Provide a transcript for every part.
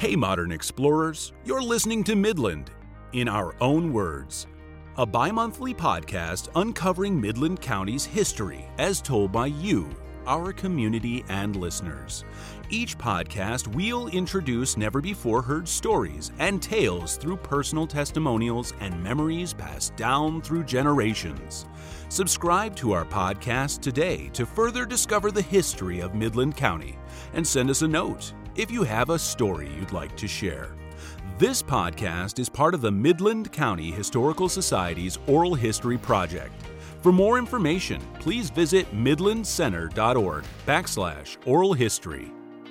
Hey, modern explorers, you're listening to Midland, in our own words, a bi-monthly podcast uncovering Midland County's history as told by you, our community and listeners. Each podcast, we'll introduce never-before-heard stories and tales through personal testimonials and memories passed down through generations. Subscribe to our podcast today to further discover the history of Midland County, and send us a note if you have a story you'd like to share. This podcast is part of the Midland County Historical Society's Oral History Project. For more information, please visit midlandcenter.org/oral history.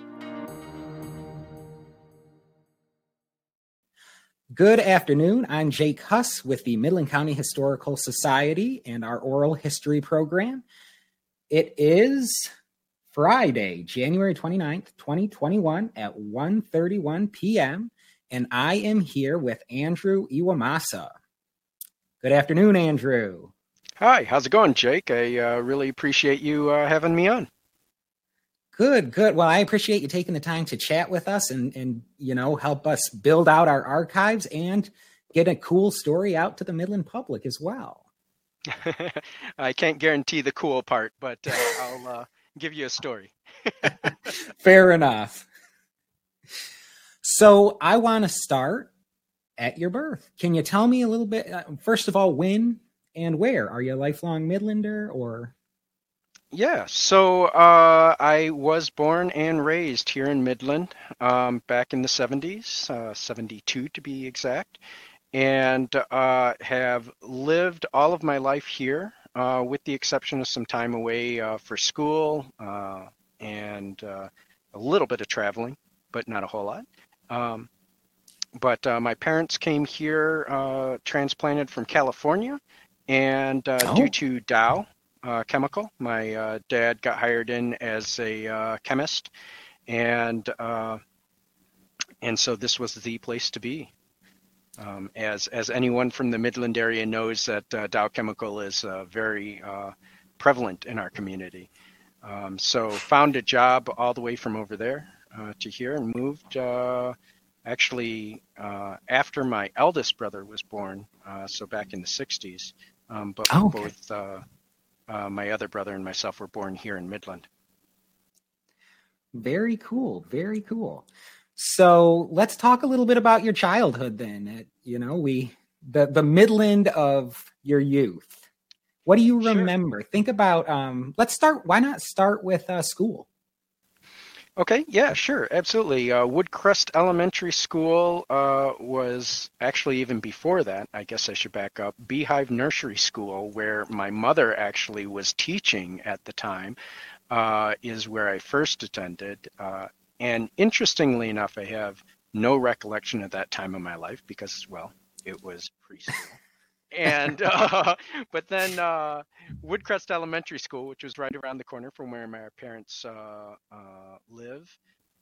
Good afternoon. I'm Jake Huss with the Midland County Historical Society and our oral history program. It is Friday, January 29th, 2021 at 1:31 p.m. and I am here with Andrew Iwamasa. Good afternoon, Andrew. Hi, how's it going, Jake? I really appreciate you having me on. Good. Well, I appreciate you taking the time to chat with us and help us build out our archives and get a cool story out to the Midland public as well. I can't guarantee the cool part, but I'll give you a story. Fair enough. So I want to start at your birth. Can you tell me a little bit, first of all, when and where? Are you a lifelong Midlander or? Yeah, so I was born and raised here in Midland back in the 70s, 72 to be exact, and have lived all of my life here with the exception of some time away for school and a little bit of traveling, but not a whole lot. But my parents came here transplanted from California, and due to Dow Chemical, my dad got hired in as a chemist, and so this was the place to be. As anyone from the Midland area knows, that Dow Chemical is very prevalent in our community. So found a job all the way from over there to here, and moved actually after my eldest brother was born, so back in the 60s. But both my other brother and myself were born here in Midland. Very cool. Very cool. So let's talk a little bit about your childhood then. The Midland of your youth. What do you remember? Sure. Think about, why not start with school? Okay, yeah, sure, absolutely. Woodcrest Elementary School was actually, even before that, I guess I should back up, Beehive Nursery School, where my mother actually was teaching at the time, is where I first attended. And interestingly enough, I have no recollection of that time of my life because, well, it was preschool. And but then Woodcrest Elementary School, which was right around the corner from where my parents live,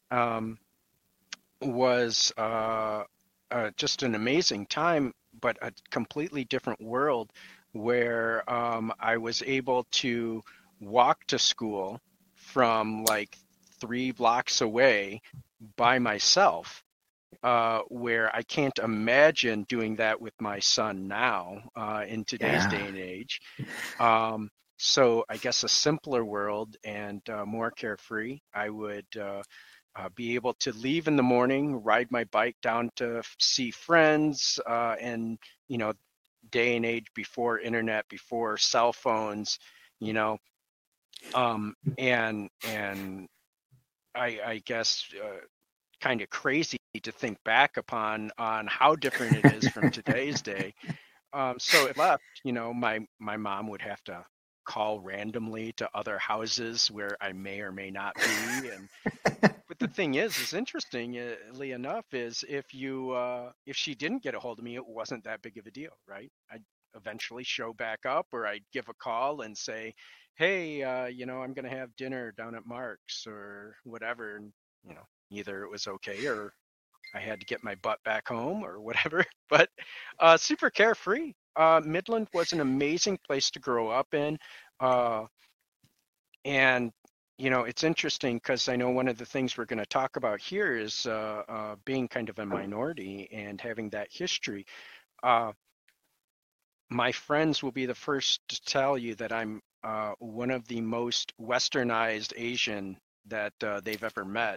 was just an amazing time, but a completely different world where I was able to walk to school from like 3 blocks away by myself. Where I can't imagine doing that with my son now in today's day and age. So I guess a simpler world and more carefree. I would be able to leave in the morning, ride my bike down to see friends, and day and age before internet, before cell phones, and I guess kind of crazy to think back on how different it is from today's day. So it left, my mom would have to call randomly to other houses where I may or may not be. But the thing is interestingly enough, is if she didn't get a hold of me, it wasn't that big of a deal, right? I'd eventually show back up, or I'd give a call and say, hey, I'm going to have dinner down at Mark's or whatever. And, either it was okay or I had to get my butt back home or whatever, but super carefree. Midland was an amazing place to grow up in. And it's interesting because I know one of the things we're going to talk about here is being kind of a minority and having that history. Uh, my friends will be the first to tell you that I'm one of the most westernized Asian that they've ever met,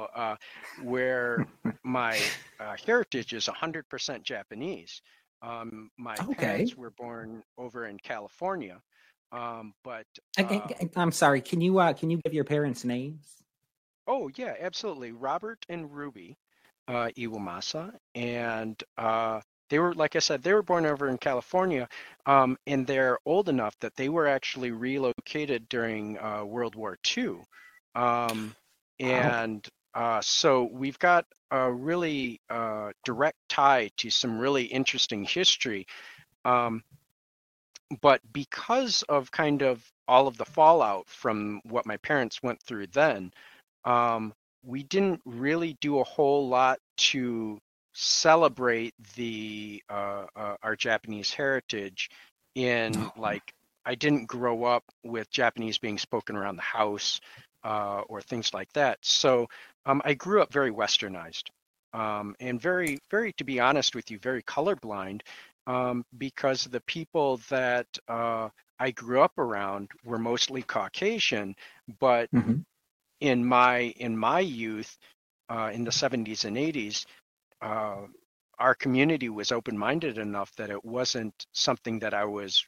where my heritage is 100% Japanese. My Okay. parents were born over in California, but I'm sorry. Can you give your parents' names? oh yeah, absolutely. Robert and Ruby Iwamasa, and they were, like I said, they were born over in California, and they're old enough that they were actually relocated during World War II. Um, Wow. and so we've got a really direct tie to some really interesting history. Um, but because of kind of all of the fallout from what my parents went through then, um, we didn't really do a whole lot to celebrate the our Japanese heritage in like I didn't grow up with Japanese being spoken around the house or things like that. So I grew up very westernized and very, very, to be honest with you, very colorblind because the people that I grew up around were mostly Caucasian, but Hmm. in my youth, in the 70s and 80s, uh, our community was open-minded enough that it wasn't something that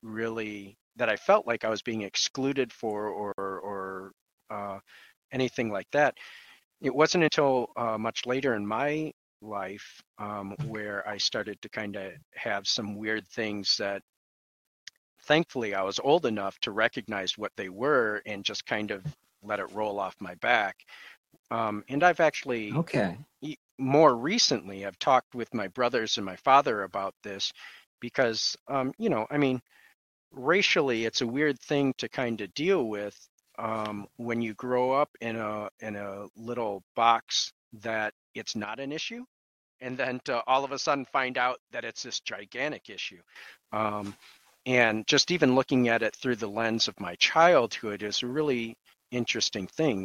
I felt like I was being excluded for or anything like that. It wasn't until much later in my life where I started to kind of have some weird things that thankfully I was old enough to recognize what they were and just kind of let it roll off my back. And I've actually, Okay. more recently, I've talked with my brothers and my father about this because, I mean, racially, it's a weird thing to kind of deal with when you grow up in a little box that it's not an issue, and then to all of a sudden find out that it's this gigantic issue. Um, and just even looking at it through the lens of my childhood is a really interesting thing.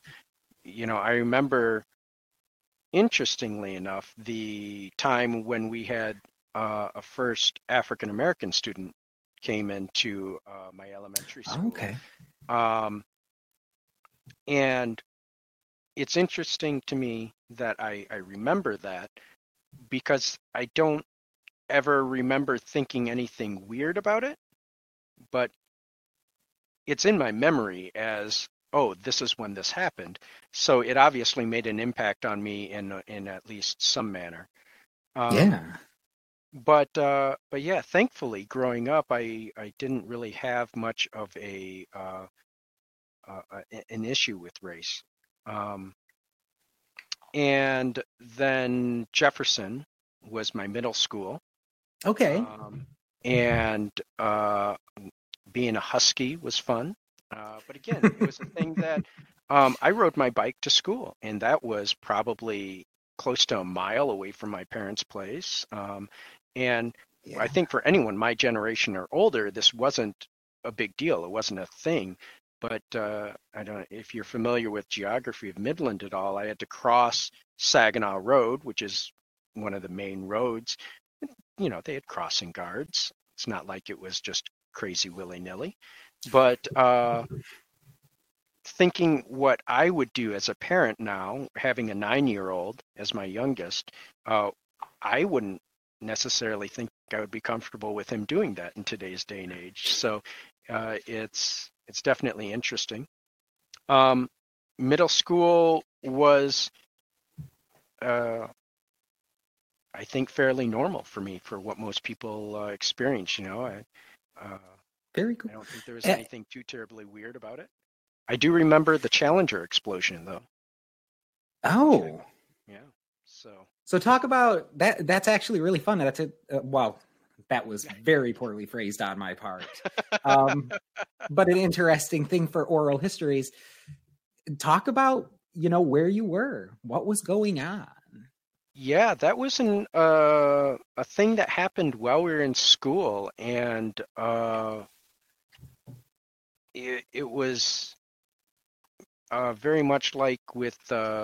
I remember, interestingly enough, the time when we had a first African American student came into my elementary school. Okay. Um, and it's interesting to me that I remember that because I don't ever remember thinking anything weird about it, but it's in my memory as, oh, this is when this happened. So it obviously made an impact on me in at least some manner. Um, Yeah. but yeah, thankfully, growing up, I didn't really have much of an issue with race. Um, and then Jefferson was my middle school, Okay. um, and being a Husky was fun. But again, it was a thing that I rode my bike to school, and that was probably close to a mile away from my parents' place. And I Yeah. think for anyone my generation or older, this wasn't a big deal. It wasn't a thing. But I don't know if you're familiar with geography of Midland at all. I had to cross Saginaw Road, which is one of the main roads. They had crossing guards. It's not like it was just crazy willy-nilly. But thinking what I would do as a parent now, having a 9-year-old as my youngest, I wouldn't necessarily think I would be comfortable with him doing that in today's day and age. So it's definitely interesting. Middle school was, I think, fairly normal for me for what most people experience. Uh, Very cool. I don't think there was Eh, anything too terribly weird about it. I do remember the Challenger explosion, though, which oh, yeah. So, so talk about that. That's actually really fun. That's a wow. That was very poorly phrased on my part. Um, but an interesting thing for oral histories. Talk about where you were, what was going on. yeah, that was a thing that happened while we were in school, and it was very much like with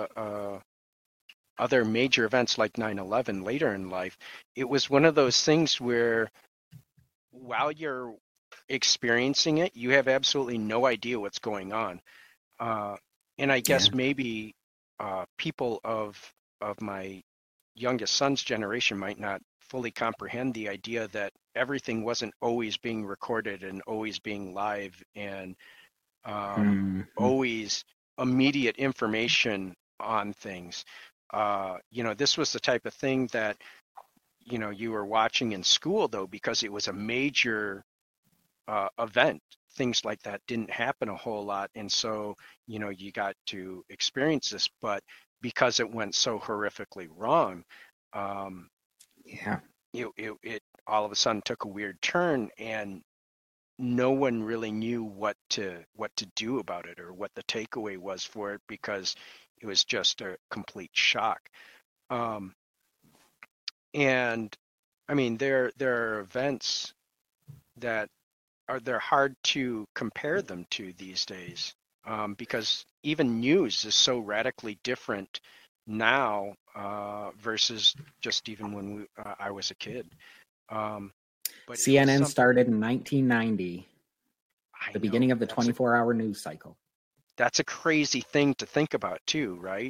other major events like 9/11 later in life, it was one of those things where while you're experiencing it, you have absolutely no idea what's going on. And I Yeah. guess maybe people of my youngest son's generation might not fully comprehend the idea that everything wasn't always being recorded and always being live and Mhm. always immediate information on things. This was the type of thing that, you were watching in school, though, because it was a major event. Things like that didn't happen a whole lot. And so, you got to experience this, but because it went so horrifically wrong, um, Yeah. it all of a sudden took a weird turn, and no one really knew what to do about it or what the takeaway was for it, because it was just a complete shock. Um, and I mean, there are events that they're hard to compare them to these days, because even news is so radically different now versus just even when I was a kid. Um, but it was CNN something. started in 1990, I the know beginning of the 24-hour news cycle. that's a crazy thing to think about too, right?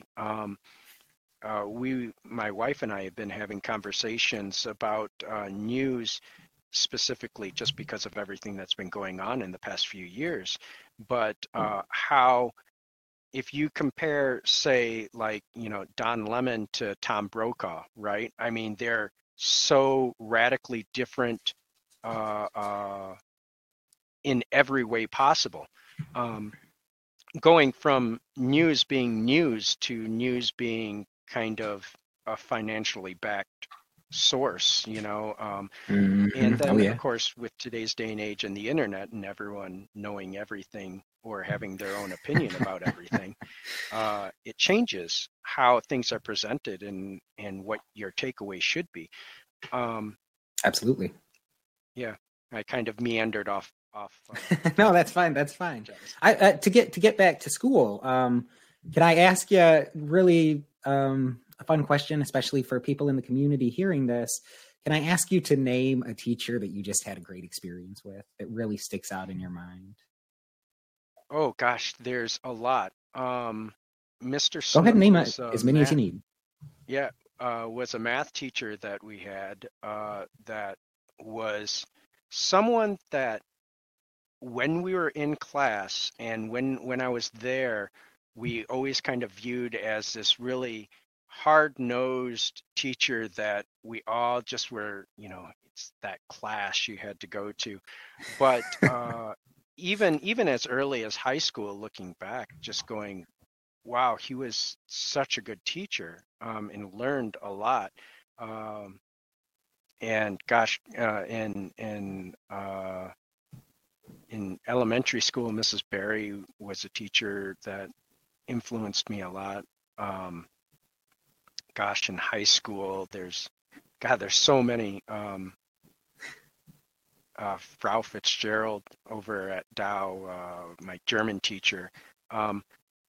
My wife and I have been having conversations about news specifically just because of everything that's been going on in the past few years. But how, if you compare, say, like, Don Lemon to Tom Brokaw, right? I mean, they're so radically different in every way possible. Um, Going from news being news to news being kind of a financially backed source, and Oh then, of yeah. course, with today's day and age and the internet and everyone knowing everything or having their own opinion about everything, it changes how things are presented and what your takeaway should be. Um, Absolutely. yeah, I kind of meandered off. No, that's fine. That's fine. Apologize. To get back to school, can I ask you really a fun question, especially for people in the community hearing this? Can I ask you to name a teacher that you just had a great experience with that really sticks out in your mind? Oh gosh, there's a lot. Mr. Go ahead and Snook name was a as many as you math, need. yeah, was a math teacher that we had, that was someone that when we were in class and when I was there, we always kind of viewed as this really hard-nosed teacher that we all just were, it's that class you had to go to. But even as early as high school, looking back, just going, wow, he was such a good teacher, and learned a lot. Um, and gosh, in elementary school, Mrs. Berry was a teacher that influenced me a lot. Um, Gosh, in high school, there's so many. Frau Fitzgerald over at Dow, my German teacher. Um,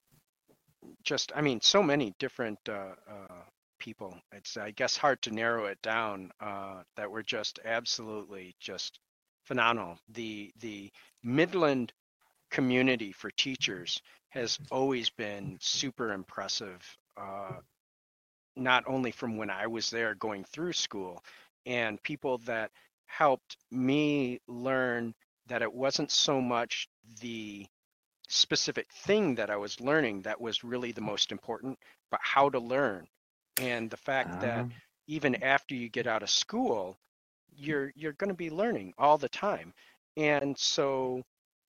I mean, so many different people. It's, I guess, hard to narrow it down, that were just absolutely just phenomenal. The Midland community for teachers has always been super impressive, not only from when I was there going through school, and people that helped me learn that it wasn't so much the specific thing that I was learning that was really the most important, but how to learn. And the fact that Uh, even after you get out of school, you're going to be learning all the time. And so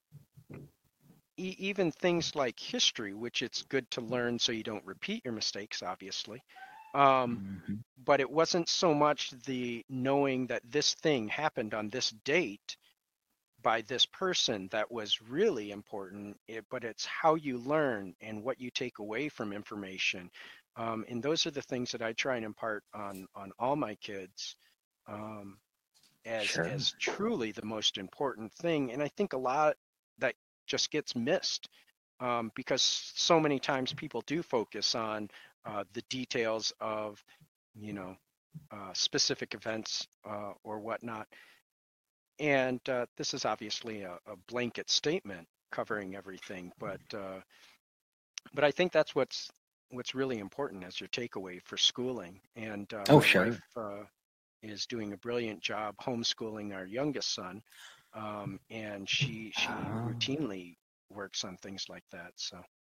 even things like history, which it's good to learn so you don't repeat your mistakes, obviously. Um, mhm. but it wasn't so much the knowing that this thing happened on this date by this person that was really important, but it's how you learn and what you take away from information. And those are the things that I try and impart on all my kids, um, Sure. as truly the most important thing. And I think a lot that just gets missed. because so many times people do focus on the details of, specific events or whatnot. And this is obviously a blanket statement covering everything, but I think that's what's really important as your takeaway for schooling. And Oh, my sure. wife is doing a brilliant job homeschooling our youngest son, and she Oh, routinely works on things like that. So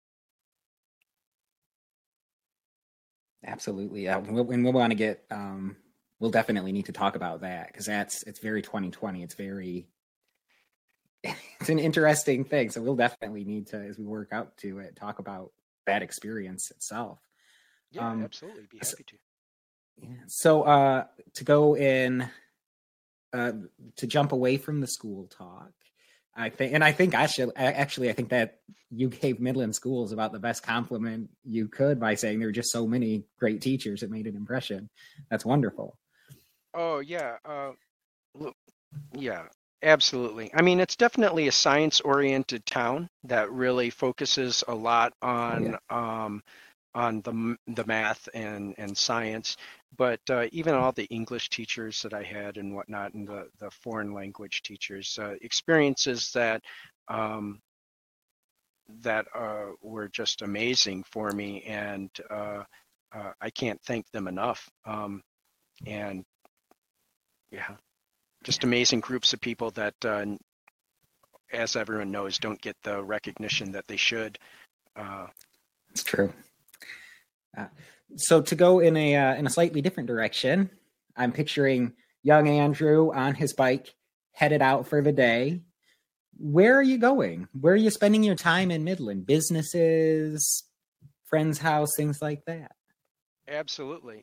absolutely. And we'll want to get, we'll definitely need to talk about that because it's very 2020. It's very, it's an interesting thing. So we'll definitely need to, as we work out to it, talk about that experience itself. yeah, Um, absolutely, be so, happy to. yeah. So to go in, uh, to jump away from the school talk, I think actually, I think that you gave Midland schools about the best compliment you could by saying there were just so many great teachers that made an impression. That's wonderful. Oh yeah, yeah, absolutely. I mean, it's definitely a science-oriented town that really focuses a lot Oh yeah. on the math and science. But even all the English teachers that I had and whatnot, and the foreign language teachers, experiences um, that were just amazing for me, and I can't thank them enough. And yeah, just amazing groups of people that as everyone knows, don't get the recognition that they should. Uh, It's true. Uh, so to go in a slightly different direction, I'm picturing young Andrew on his bike headed out for the day. Where are you going? Where are you spending your time in Midland? Businesses, friend's house, things like that. Absolutely.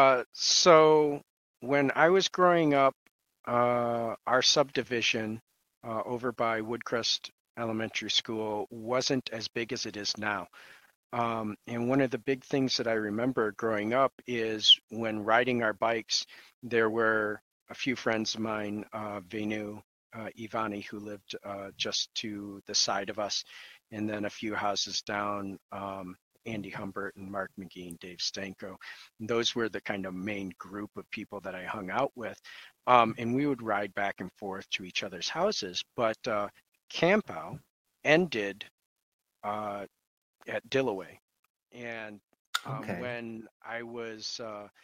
So when I was growing up, our subdivision over by Woodcrest Elementary School wasn't as big as it is now. And one of the big things that I remember growing up is when riding our bikes, there were a few friends of mine, Venu, Ivani, who lived just to the side of us, and then a few houses down, Andy Humbert and Mark McGee and Dave Stanko. And those were the kind of main group of people that I hung out with. And we would ride back and forth to each other's houses. But Campow ended uh, at Dillaway. And Okay. when I was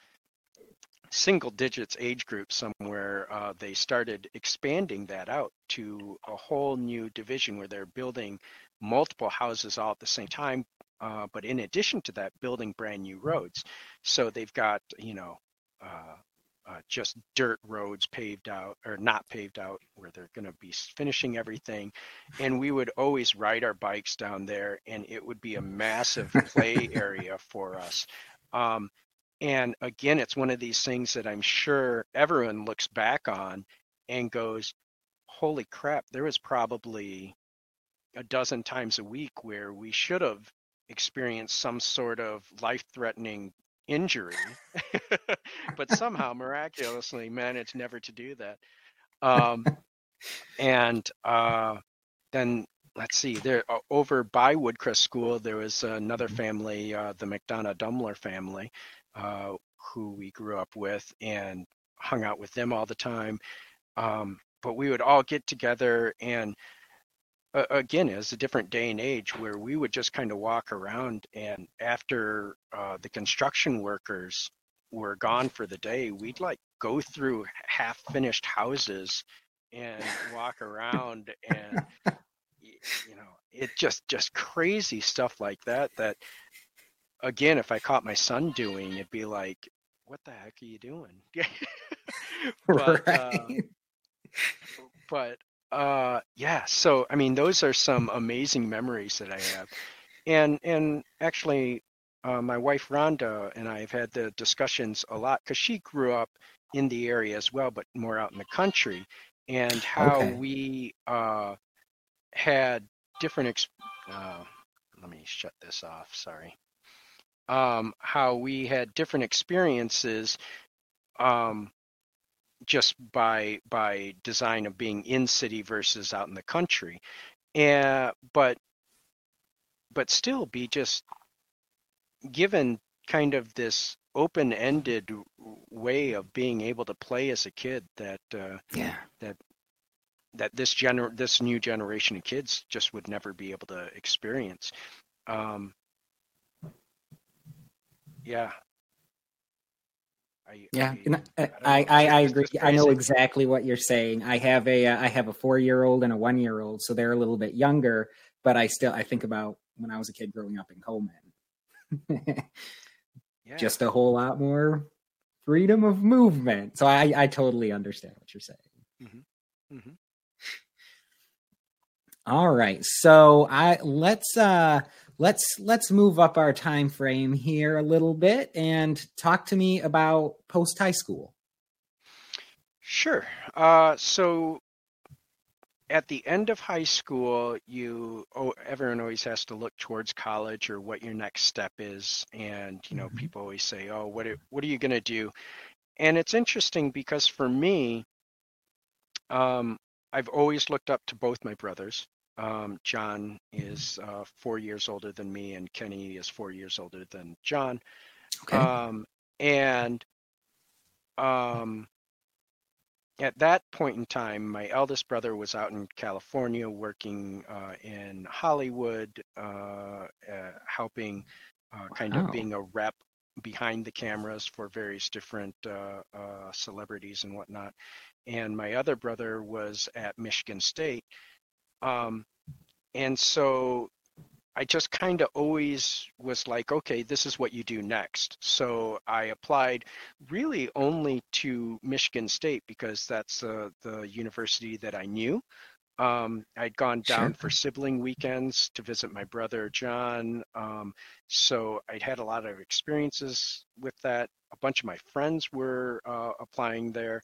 single digits age group somewhere, they started expanding that out to a whole new division where they're building multiple houses all at the same time. But in addition to that, building brand new roads. So they've got, just dirt roads paved out or not paved out where they're going to be finishing everything. And we would always ride our bikes down there, and it would be a massive play area for us. Um, and again, it's one of these things that I'm sure everyone looks back on and goes, holy crap, there was probably a dozen times a week where we should have experienced some sort of life-threatening injury, but somehow miraculously managed never to do that. Um, and then let's see, there over by Woodcrest School, there was another family, the McDonough Dumler family, uh, who we grew up with and hung out with them all the time. But we would all get together, and again, it's a different day and age where we would just kind of walk around, and after the construction workers were gone for the day, we'd like go through half finished houses and walk around, and it just crazy stuff like that again, if I caught my son doing, it'd be like, what the heck are you doing? but Right. but yeah, so I mean, those are some amazing memories that I have. And actually, my wife Rhonda and I have had the discussions a lot because she grew up in the area as well, but more out in the country, and how Okay. we had different let me shut this off, sorry. How we had different experiences, um, just by design of being in city versus out in the country. And but but still be just given kind of this open-ended way of being able to play as a kid that that this new generation of kids just would never be able to experience. Um, yeah, Yeah, and I don't know. I It's agree. just I know crazy. exactly what you're saying. I have a 4-year-old and a 1-year-old, so they're a little bit younger. But I think about when I was a kid growing up in Coleman. Yeah. Just a whole lot more freedom of movement. So I totally understand what you're saying. Mm-hmm. Mm-hmm. All right, so let's move up our time frame here a little bit and talk to me about post high school. Sure. So at the end of high school, everyone always has to look towards college or what your next step is, and people always say, "Oh, what are you going to do?" And it's interesting because for me, I've always looked up to both my brothers. John is 4 years older than me, and Kenny is 4 years older than John. Okay. And at that point in time, my eldest brother was out in California working in Hollywood, helping, kind of Oh, being a rep behind the cameras for various different celebrities and whatnot. And my other brother was at Michigan State. Um, and so I just kind of always was like, okay, this is what you do next. So I applied really only to Michigan State because that's the university that I knew. I'd gone down sure. for sibling weekends to visit my brother John. So I'd had a lot of experiences with that. A bunch of my friends were applying there.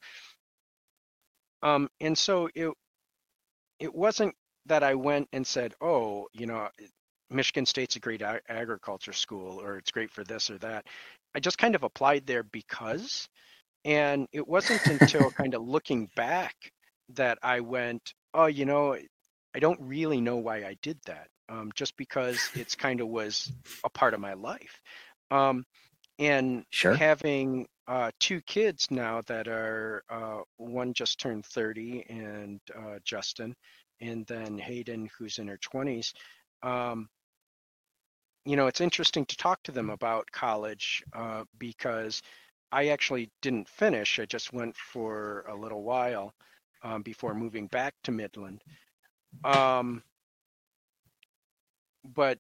And so it wasn't that I went and said, oh, Michigan State's a great agriculture school, or it's great for this or that. I just kind of applied there because, and it wasn't until kind of looking back that I went, oh, I don't really know why I did that. Just because it's kind of was a part of my life. And Sure. having two kids now that are, one just turned 30, and Justin, and then Hayden, who's in her 20s. Um, it's interesting to talk to them about college because I actually didn't finish. I just went for a little while before moving back to Midland. Um, but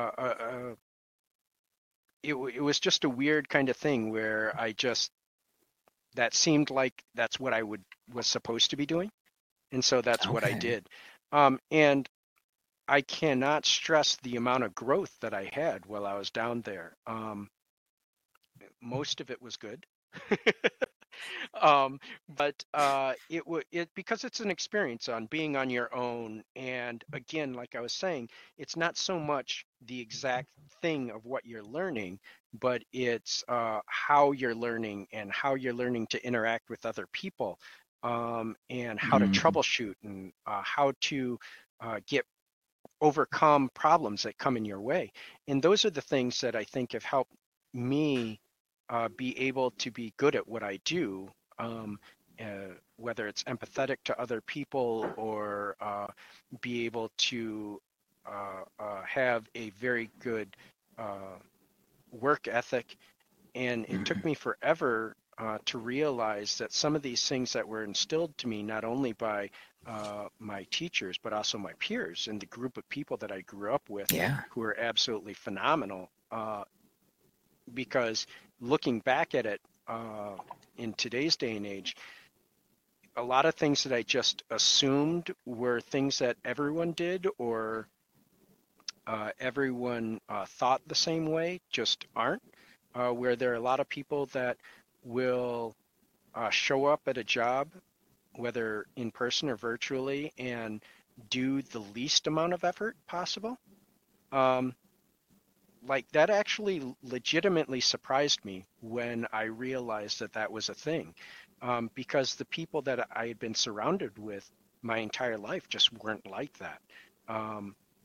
it was just a weird kind of thing where that seemed like that's what I was supposed to be doing, and so that's what I Okay. did. And I cannot stress the amount of growth that I had while I was down there. Most of it was good. But it because it's an experience on being on your own. And again, like I was saying, it's not so much the exact thing of what you're learning, but it's how you're learning and how you're learning to interact with other people, and how to Mm, troubleshoot, and how to get overcome problems that come in your way. And those are the things that I think have helped me be able to be good at what I do, whether it's empathetic to other people, or be able to have a very good work ethic. And it took mhm. me forever to realize that some of these things that were instilled to me, not only by my teachers, but also my peers and the group of people that I grew up with, Yeah. who are absolutely phenomenal. Because looking back at it in today's day and age, a lot of things that I just assumed were things that everyone did, or everyone thought the same way, just aren't. Where there are a lot of people that will show up at a job, whether in person or virtually, and do the least amount of effort possible. Um, like that actually legitimately surprised me when I realized that that was a thing, because the people that I had been surrounded with my entire life just weren't like that. Um,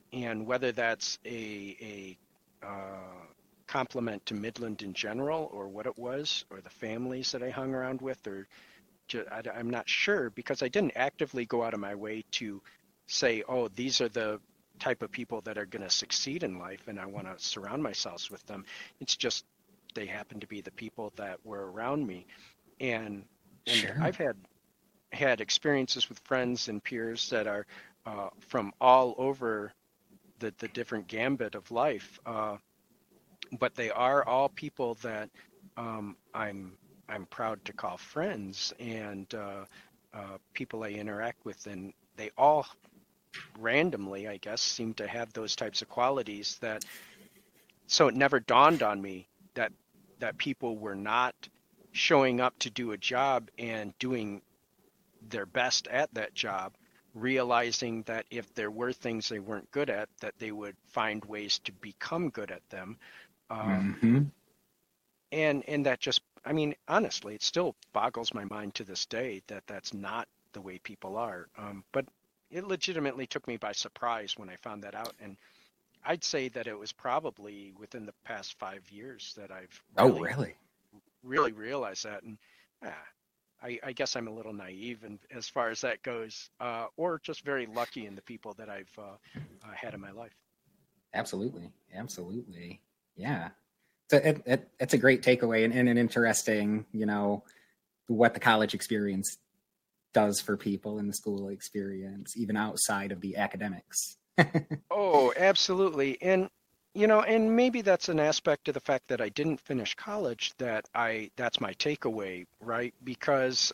and whether that's a compliment to Midland in general, or what it was, or the families that I hung around with, or I'm not sure, because I didn't actively go out of my way to say, oh, these are the type of people that are going to succeed in life, and I want to surround myself with them. It's just they happen to be the people that were around me, and Sure. I've had experiences with friends and peers that are from all over the different gambit of life, but they are all people that I'm proud to call friends, and people I interact with, and they all randomly, I guess, seem to have those types of qualities that. So it never dawned on me that people were not showing up to do a job and doing their best at that job, realizing that if there were things they weren't good at, that they would find ways to become good at them. Mm-hmm. And that just, I mean, honestly, it still boggles my mind to this day that that's not the way people are. But it legitimately took me by surprise when I found that out. And I'd say that it was probably within the past 5 years that I've Oh, really? really realized that. And I guess I'm a little naive and as far as that goes, or just very lucky in the people that I've had in my life. Absolutely. Absolutely. Yeah. So it's a great takeaway, and an interesting, what the college experience does for people in the school experience, even outside of the academics. Oh, absolutely. And maybe that's an aspect of the fact that I didn't finish college that's my takeaway, right? Because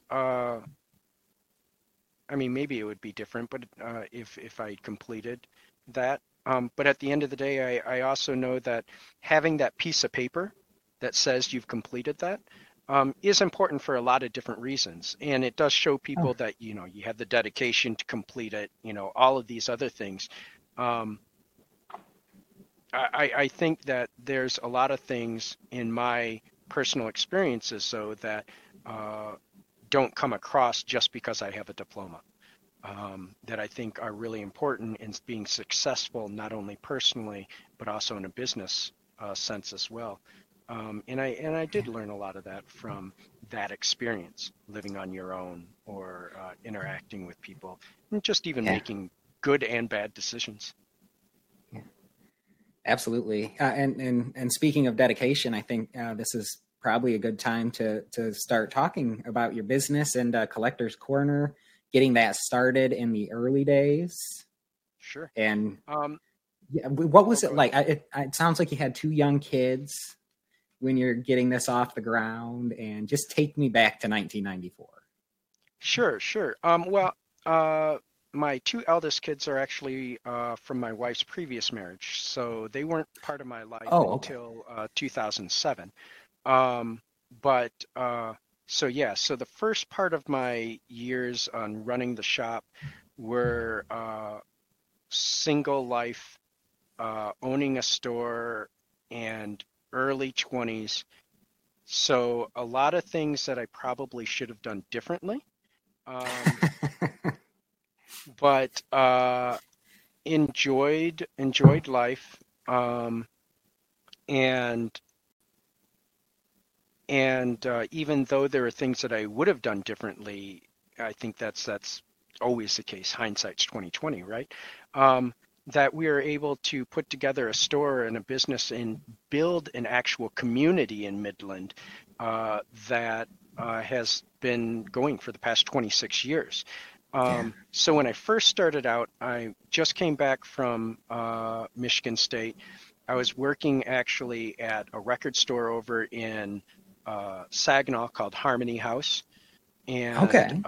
I mean, maybe it would be different, but if I completed that. But at the end of the day, I also know that having that piece of paper that says you've completed that is important for a lot of different reasons. And it does show people Oh, that, you have the dedication to complete it, all of these other things. Um, I think that there's a lot of things in my personal experiences, so that don't come across just because I have a diploma, that I think are really important in being successful, not only personally, but also in a business sense as well. And I did learn a lot of that from that experience, living on your own, or interacting with people, and just even yeah. making good and bad decisions. Yeah. Absolutely. And speaking of dedication, I think this is probably a good time to start talking about your business and Collector's Corner, getting that started in the early days. Sure. And Um, yeah, what oh, was it go ahead. like? It sounds like you had two young kids when you're getting this off the ground, and just take me back to 1994. Sure, sure. Well, my two eldest kids are actually from my wife's previous marriage, so they weren't part of my life Oh, okay. until 2007. Um, but so yeah, so the first part of my years on running the shop were single life, owning a store, and early 20s. So a lot of things that I probably should have done differently. Um, but enjoyed life, and even though there are things that I would have done differently, I think that's always the case. Hindsight's 2020, right? That we are able to put together a store and a business and build an actual community in Midland that has been going for the past 26 years. Yeah. So when I first started out, I just came back from Michigan State. I was working actually at a record store over in Saginaw called Harmony House, and Okay.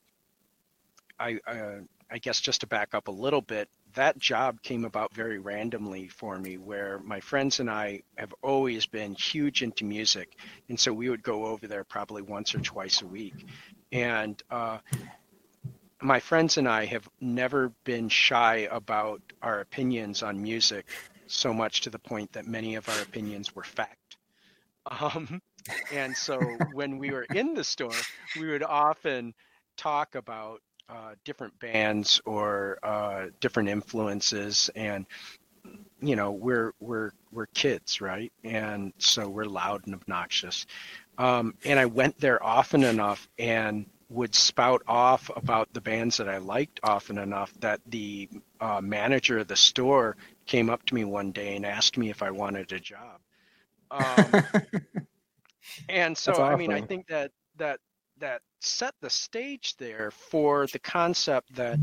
I guess just to back up a little bit, that job came about very randomly for me, where my friends and I have always been huge into music, and so we would go over there probably once or twice a week. And my friends and I have never been shy about our opinions on music, so much to the point that many of our opinions were fact. Um, and so when we were in the store, we would often talk about different bands or different influences, and we're kids, right? And so we're loud and obnoxious. And I went there often enough and would spout off about the bands that I liked often enough that the manager of the store came up to me one day and asked me if I wanted a job. And That's so, I mean, I awesome. think that set the stage there for the concept that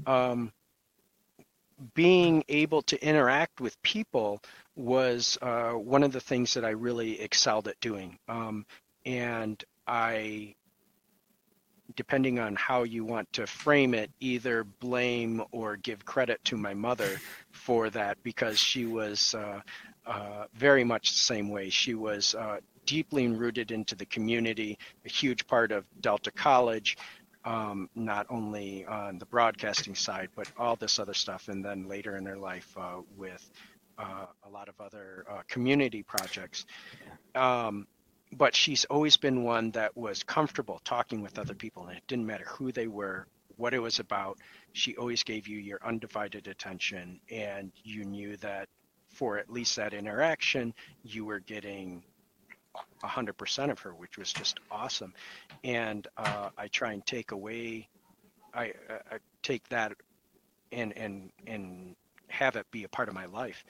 being able to interact with people was one of the things that I really excelled at doing. And I, depending on how you want to frame it, either blame or give credit to my mother for that, because she was very much the same way. She was deeply rooted into the community, a huge part of Delta College, not only on the broadcasting side, but all this other stuff. And then later in her life with a lot of other community projects. But she's always been one that was comfortable talking with other people, and it didn't matter who they were, what it was about. She always gave you your undivided attention, and you knew that for at least that interaction, you were getting 100% of her, which was just awesome. And I try and take away, I take that and have it be a part of my life.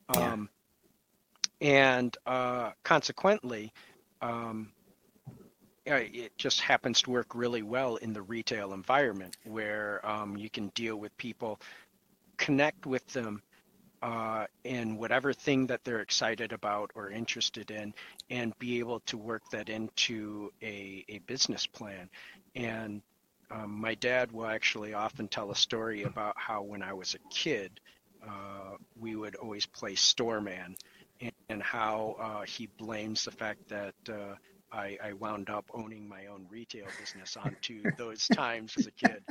And consequently, it just happens to work really well in the retail environment where you can deal with people, connect with them in whatever thing that they're excited about or interested in, and be able to work that into a business plan. And my dad will actually often tell a story about how when I was a kid, we would always play storeman, and how he blames the fact that I wound up owning my own retail business onto those times as a kid.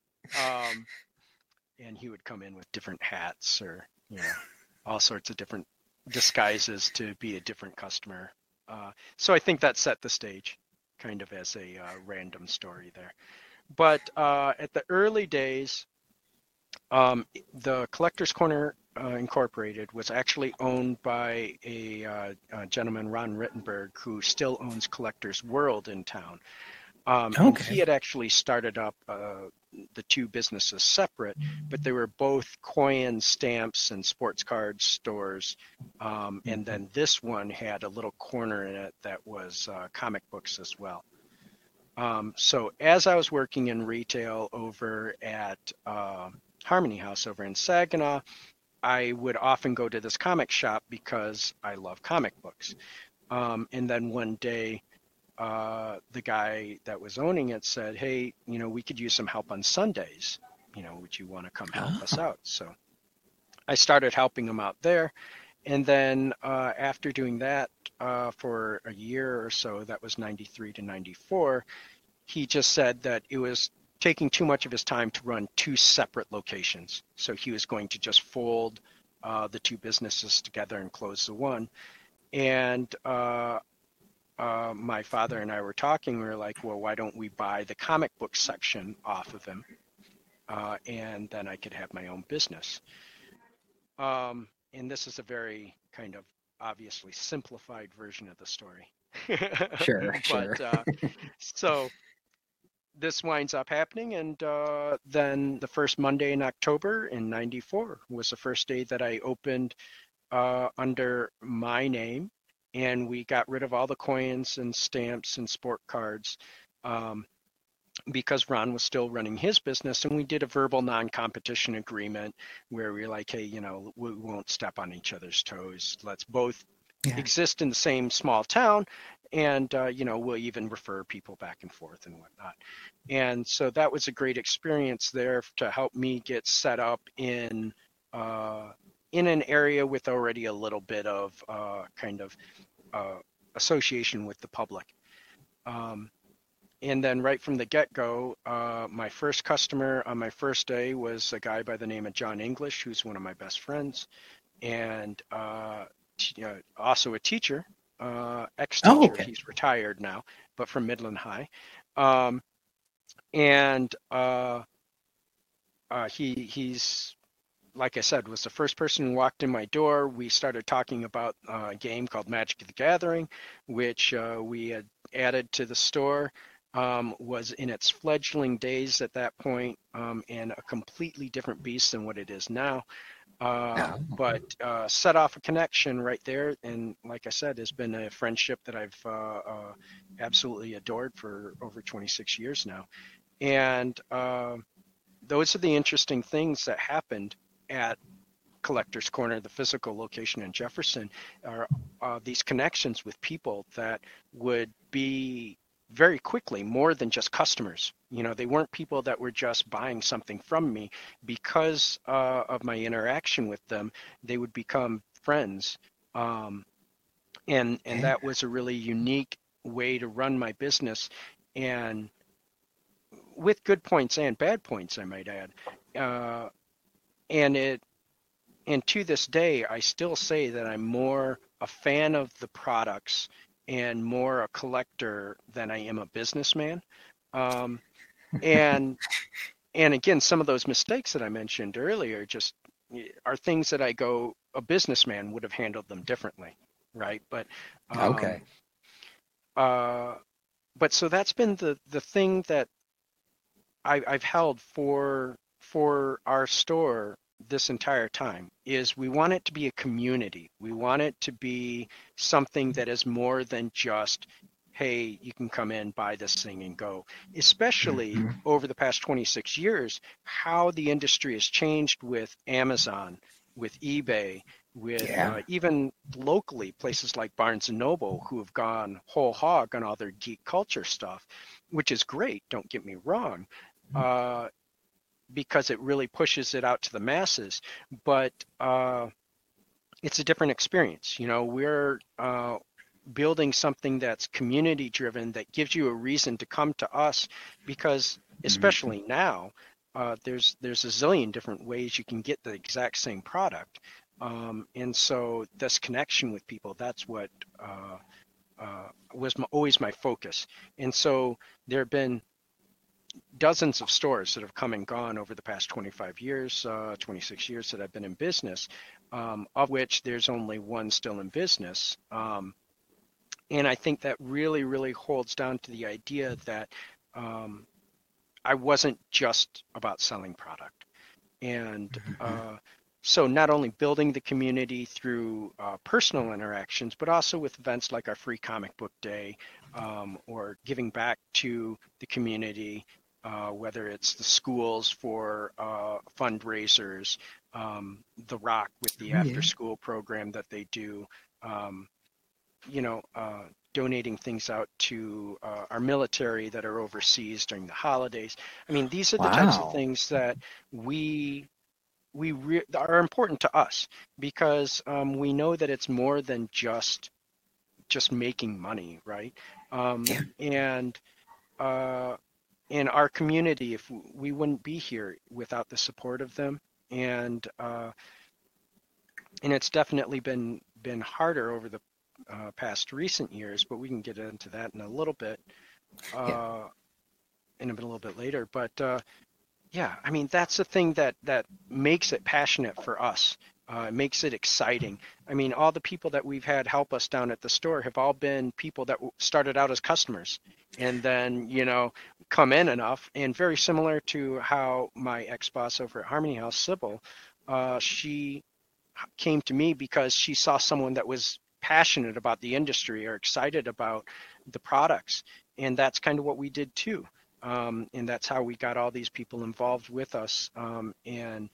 And he would come in with different hats or, all sorts of different disguises to be a different customer. So I think that set the stage kind of as a random story there. But at the early days, the Collectors Corner Incorporated was actually owned by a gentleman, Ron Rittenberg, who still owns Collectors World in town. And he had actually started up the two businesses separate, but they were both coin, stamps, and sports card stores. And then this one had a little corner in it that was comic books as well. So as I was working in retail over at Harmony House over in Saginaw, I would often go to this comic shop because I love comic books. And then one day, the guy that was owning it said, "Hey, we could use some help on Sundays. Would you want to come help us out?" So I started helping him out there. And then after doing that for a year or so, that was 93 to 94, he just said that it was taking too much of his time to run two separate locations. So he was going to just fold the two businesses together and close the one. And my father and I were talking. We were like, well, why don't we buy the comic book section off of him? And then I could have my own business. And this is a very kind of obviously simplified version of the story. Sure. But so this winds up happening, and then the first Monday in October in 94 was the first day that I opened under my name, and we got rid of all the coins and stamps and sport cards because Ron was still running his business, and we did a verbal non-competition agreement where we were like, hey, we won't step on each other's toes. Let's both exist in the same small town, and we'll even refer people back and forth and whatnot. And so that was a great experience there to help me get set up in an area with already a little bit of kind of association with the public. And then right from the get-go, my first customer on my first day was a guy by the name of John English, who's one of my best friends, and also a teacher, ex-teacher. Oh, okay. He's retired now, but from Midland High. And he's like I said, was the first person who walked in my door. We started talking about a game called Magic the Gathering, which we had added to the store. Was in its fledgling days at that point, and a completely different beast than what it is now. But set off a connection right there, and like I said, has been a friendship that I've absolutely adored for over 26 years now. And those are the interesting things that happened at Collector's Corner, the physical location in Jefferson, are these connections with people that would be very quickly more than just customers. They weren't people that were just buying something from me. Because of my interaction with them, they would become friends. And that was a really unique way to run my business, and with good points and bad points, I might add. And to this day, I still say that I'm more a fan of the products and more a collector than I am a businessman. And again, some of those mistakes that I mentioned earlier just are things that a businessman would have handled them differently, right? But Okay. But so that's been the thing that I've held for our store this entire time, is we want it to be a community. We want it to be something that is more than just, hey, you can come in, buy this thing and go. Especially over the past 26 years, how the industry has changed with Amazon, with eBay, with even locally places like Barnes & Noble, who have gone whole hog on all their geek culture stuff, which is great, don't get me wrong. Because it really pushes it out to the masses, but it's a different experience. We're building something that's community driven, that gives you a reason to come to us, because especially now, there's a zillion different ways you can get the exact same product. And so this connection with people, that's what was always my focus. And so there have been dozens of stores that have come and gone over the past 25 years, 26 years that I've been in business, of which there's only one still in business. And I think that really, really holds down to the idea that I wasn't just about selling product. And so not only building the community through personal interactions, but also with events like our free comic book day, or giving back to the community, whether it's the schools for fundraisers, The Rock with the after school program that they do, donating things out to our military that are overseas during the holidays. I mean, these are the types of things that are important to us, because we know that it's more than just making money, right? And in our community, if we wouldn't be here without the support of them, and it's definitely been harder over the past recent years, but we can get into that in a little bit, in a little bit later. But yeah, I mean, that's the thing that makes it passionate for us. It makes it exciting. I mean, all the people that we've had help us down at the store have all been people that started out as customers and then, come in enough. And very similar to how my ex-boss over at Harmony House, Sybil, she came to me because she saw someone that was passionate about the industry or excited about the products. And that's kind of what we did too. And that's how we got all these people involved with us. And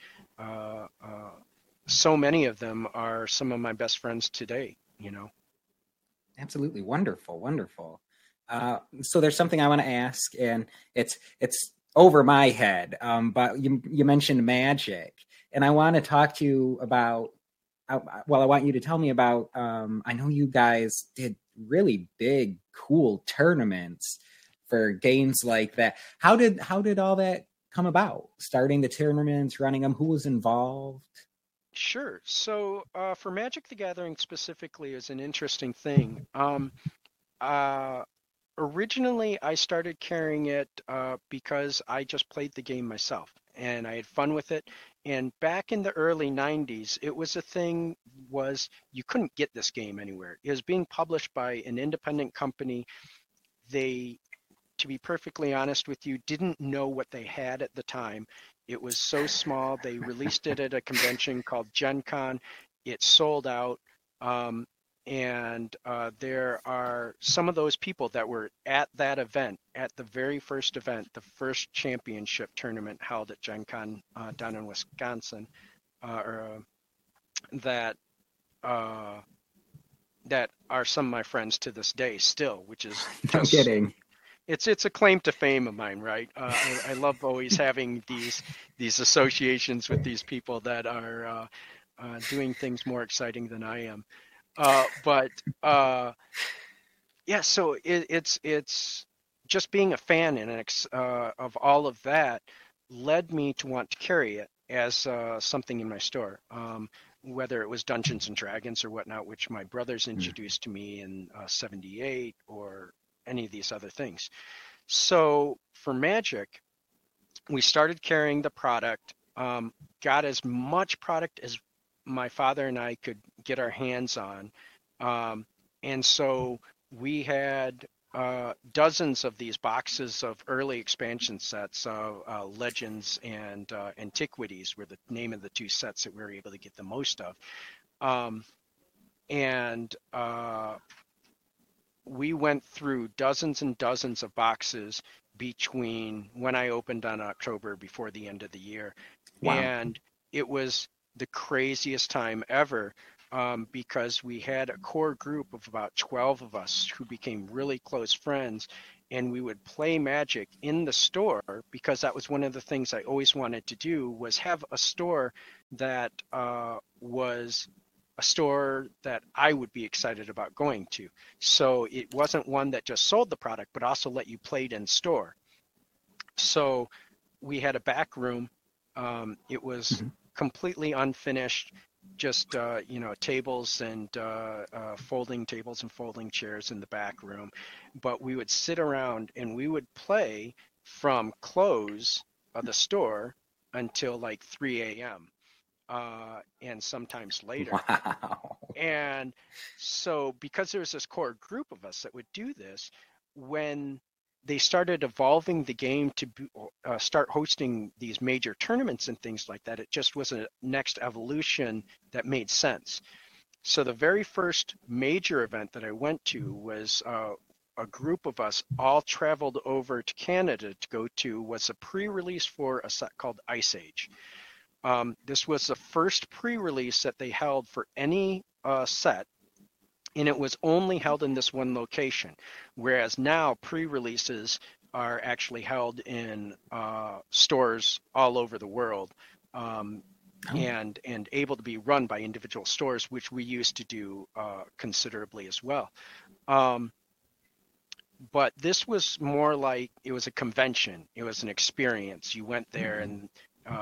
so many of them are some of my best friends today, Absolutely. Wonderful. So there's something I want to ask, and it's over my head. But you mentioned magic, and I want to talk to you about, I want you to tell me about, I know you guys did really big, cool tournaments for games like that. How did all that come about? Starting the tournaments, running them, who was involved? Sure. So for Magic the Gathering specifically is an interesting thing. Originally, I started carrying it because I just played the game myself. and I had fun with it. And back in the early 90s, it was a thing was you couldn't get this game anywhere. It was being published by an independent company. They, to be perfectly honest with you, didn't know what they had at the time. It was so small. They released it at a convention called Gen Con. It sold out. And there are some of those people that were at that event, at the very first event, the first championship tournament held at Gen Con down in Wisconsin, that that are some of my friends to this day still, which is No just kidding. it's a claim to fame of mine, right? I love always having these associations with these people that are doing things more exciting than I am. But yeah, so it's just being a fan and of all of that led me to want to carry it as something in my store. Whether it was Dungeons and Dragons or whatnot, which my brothers introduced to me in '78, or any of these other things. So for Magic, we started carrying the product, got as much product as my father and I could get our hands on. And so we had dozens of these boxes of early expansion sets. Legends and Antiquities were the name of the two sets that we were able to get the most of. And we went through dozens and dozens of boxes between when I opened on October before the end of the year. Wow. And it was the craziest time ever, because we had a core group of about 12 of us who became really close friends, and we would play Magic in the store, because that was one of the things I always wanted to do, was have a store that was a store that I would be excited about going to. So it wasn't one that just sold the product, but also let you play it in store. So we had a back room. It was completely unfinished, just tables and folding tables and folding chairs in the back room. But we would sit around and we would play from close of the store until like 3 a.m. And sometimes later. Wow. And so because there was this core group of us that would do this, when they started evolving the game to start hosting these major tournaments and things like that, it just was a next evolution that made sense. So the very first major event that I went to was a group of us all traveled over to Canada to go to, was a pre-release for a set called Ice Age. This was the first pre-release that they held for any set, and it was only held in this one location, whereas now pre-releases are actually held in stores all over the world, and able to be run by individual stores, which we used to do considerably as well. But this was more like, it was a convention. It was an experience. You went there and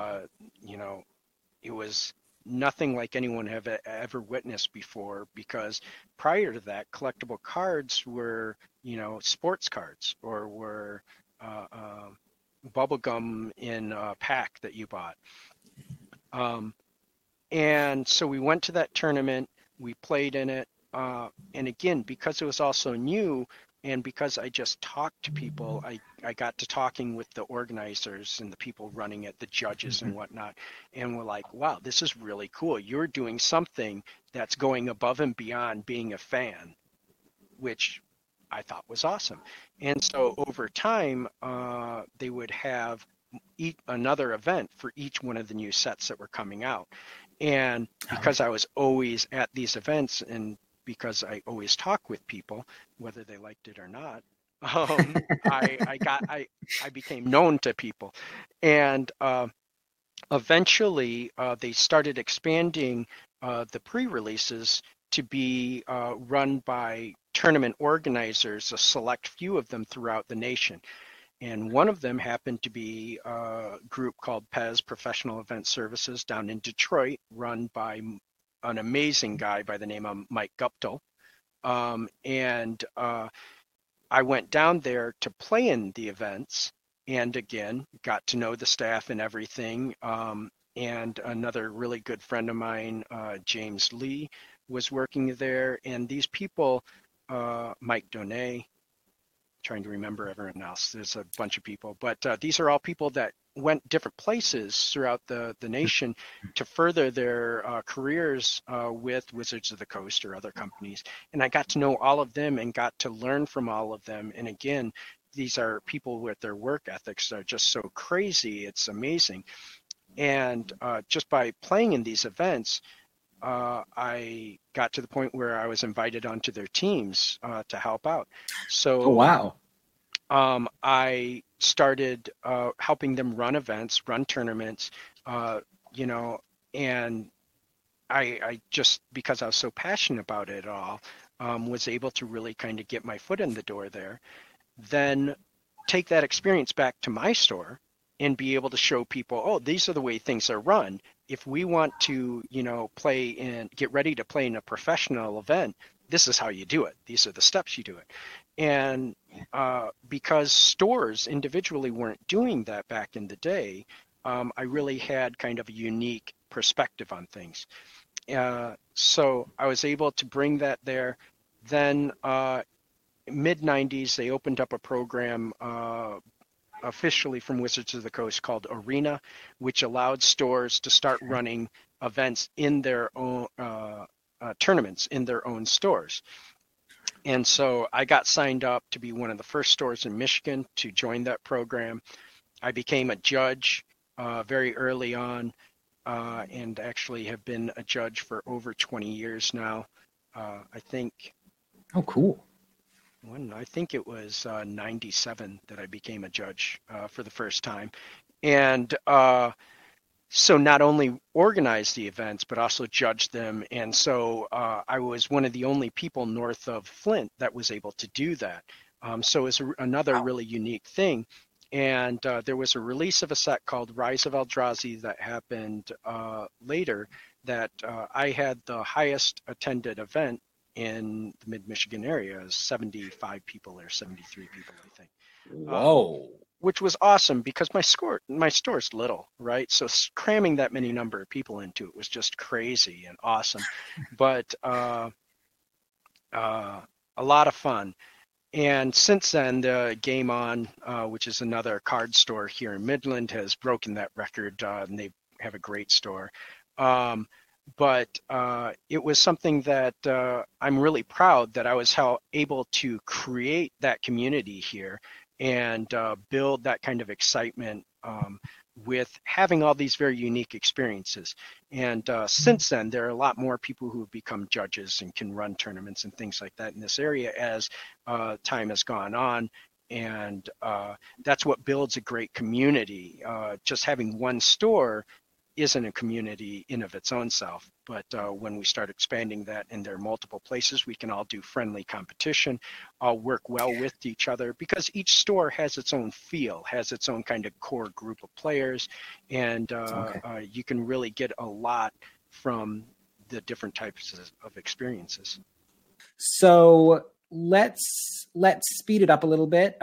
it was nothing like anyone have ever witnessed before, because prior to that, collectible cards were, sports cards, or were bubblegum in a pack that you bought. And so we went to that tournament, we played in it, and again, because it was also new, and because I just talked to people, I got to talking with the organizers and the people running it, the judges and whatnot, and we're like, wow, this is really cool. You're doing something that's going above and beyond being a fan, which I thought was awesome. And so over time, they would have another event for each one of the new sets that were coming out. And because I was always at these events, and because I always talk with people, whether they liked it or not, I became known to people. And eventually they started expanding the pre-releases to be run by tournament organizers, a select few of them throughout the nation. And one of them happened to be a group called PEZ, Professional Event Services, down in Detroit, run by an amazing guy by the name of Mike Guptill. And I went down there to play in the events, and again, got to know the staff and everything. And another really good friend of mine, James Lee, was working there. And these people, Mike Donay, trying to remember everyone else. There's a bunch of people, but these are all people that went different places throughout the nation to further their careers with Wizards of the Coast or other companies. And I got to know all of them and got to learn from all of them. And again, these are people with their work ethics that are just so crazy. It's amazing. And just by playing in these events, I got to the point where I was invited onto their teams to help out. So, Oh, wow. I started helping them run events, run tournaments, and I just, because I was so passionate about it all, was able to really kind of get my foot in the door there. Then take that experience back to my store and be able to show people, oh, these are the way things are run. If we want to, play and get ready to play in a professional event, this is how you do it. These are the steps you do it. And because stores individually weren't doing that back in the day, I really had kind of a unique perspective on things. So I was able to bring that there. Then mid-90s, they opened up a program officially from Wizards of the Coast called Arena, which allowed stores to start running events in their own tournaments in their own stores. And so I got signed up to be one of the first stores in Michigan to join that program. I became a judge very early on and actually have been a judge for over 20 years now. I think. Oh, cool. I think it was 97 that I became a judge for the first time. And so not only organized the events, but also judged them. And so I was one of the only people north of Flint that was able to do that. So it was another really unique thing. And there was a release of a set called Rise of Eldrazi that happened later that I had the highest attended event in the mid-Michigan area, 75 people or 73 people, I think. Whoa. Which was awesome because my store's little, right? So cramming that many number of people into it was just crazy and awesome, but a lot of fun. And since then, the Game On, which is another card store here in Midland, has broken that record, and they have a great store. But it was something that I'm really proud that I was able to create that community here and build that kind of excitement with having all these very unique experiences. And since then, there are a lot more people who have become judges and can run tournaments and things like that in this area as time has gone on. And that's what builds a great community. Just having one store isn't a community in of its own self, but when we start expanding that and there are multiple places, we can all do friendly competition, all work well with each other because each store has its own feel, has its own kind of core group of players, and you can really get a lot from the different types of experiences. So let's speed it up a little bit.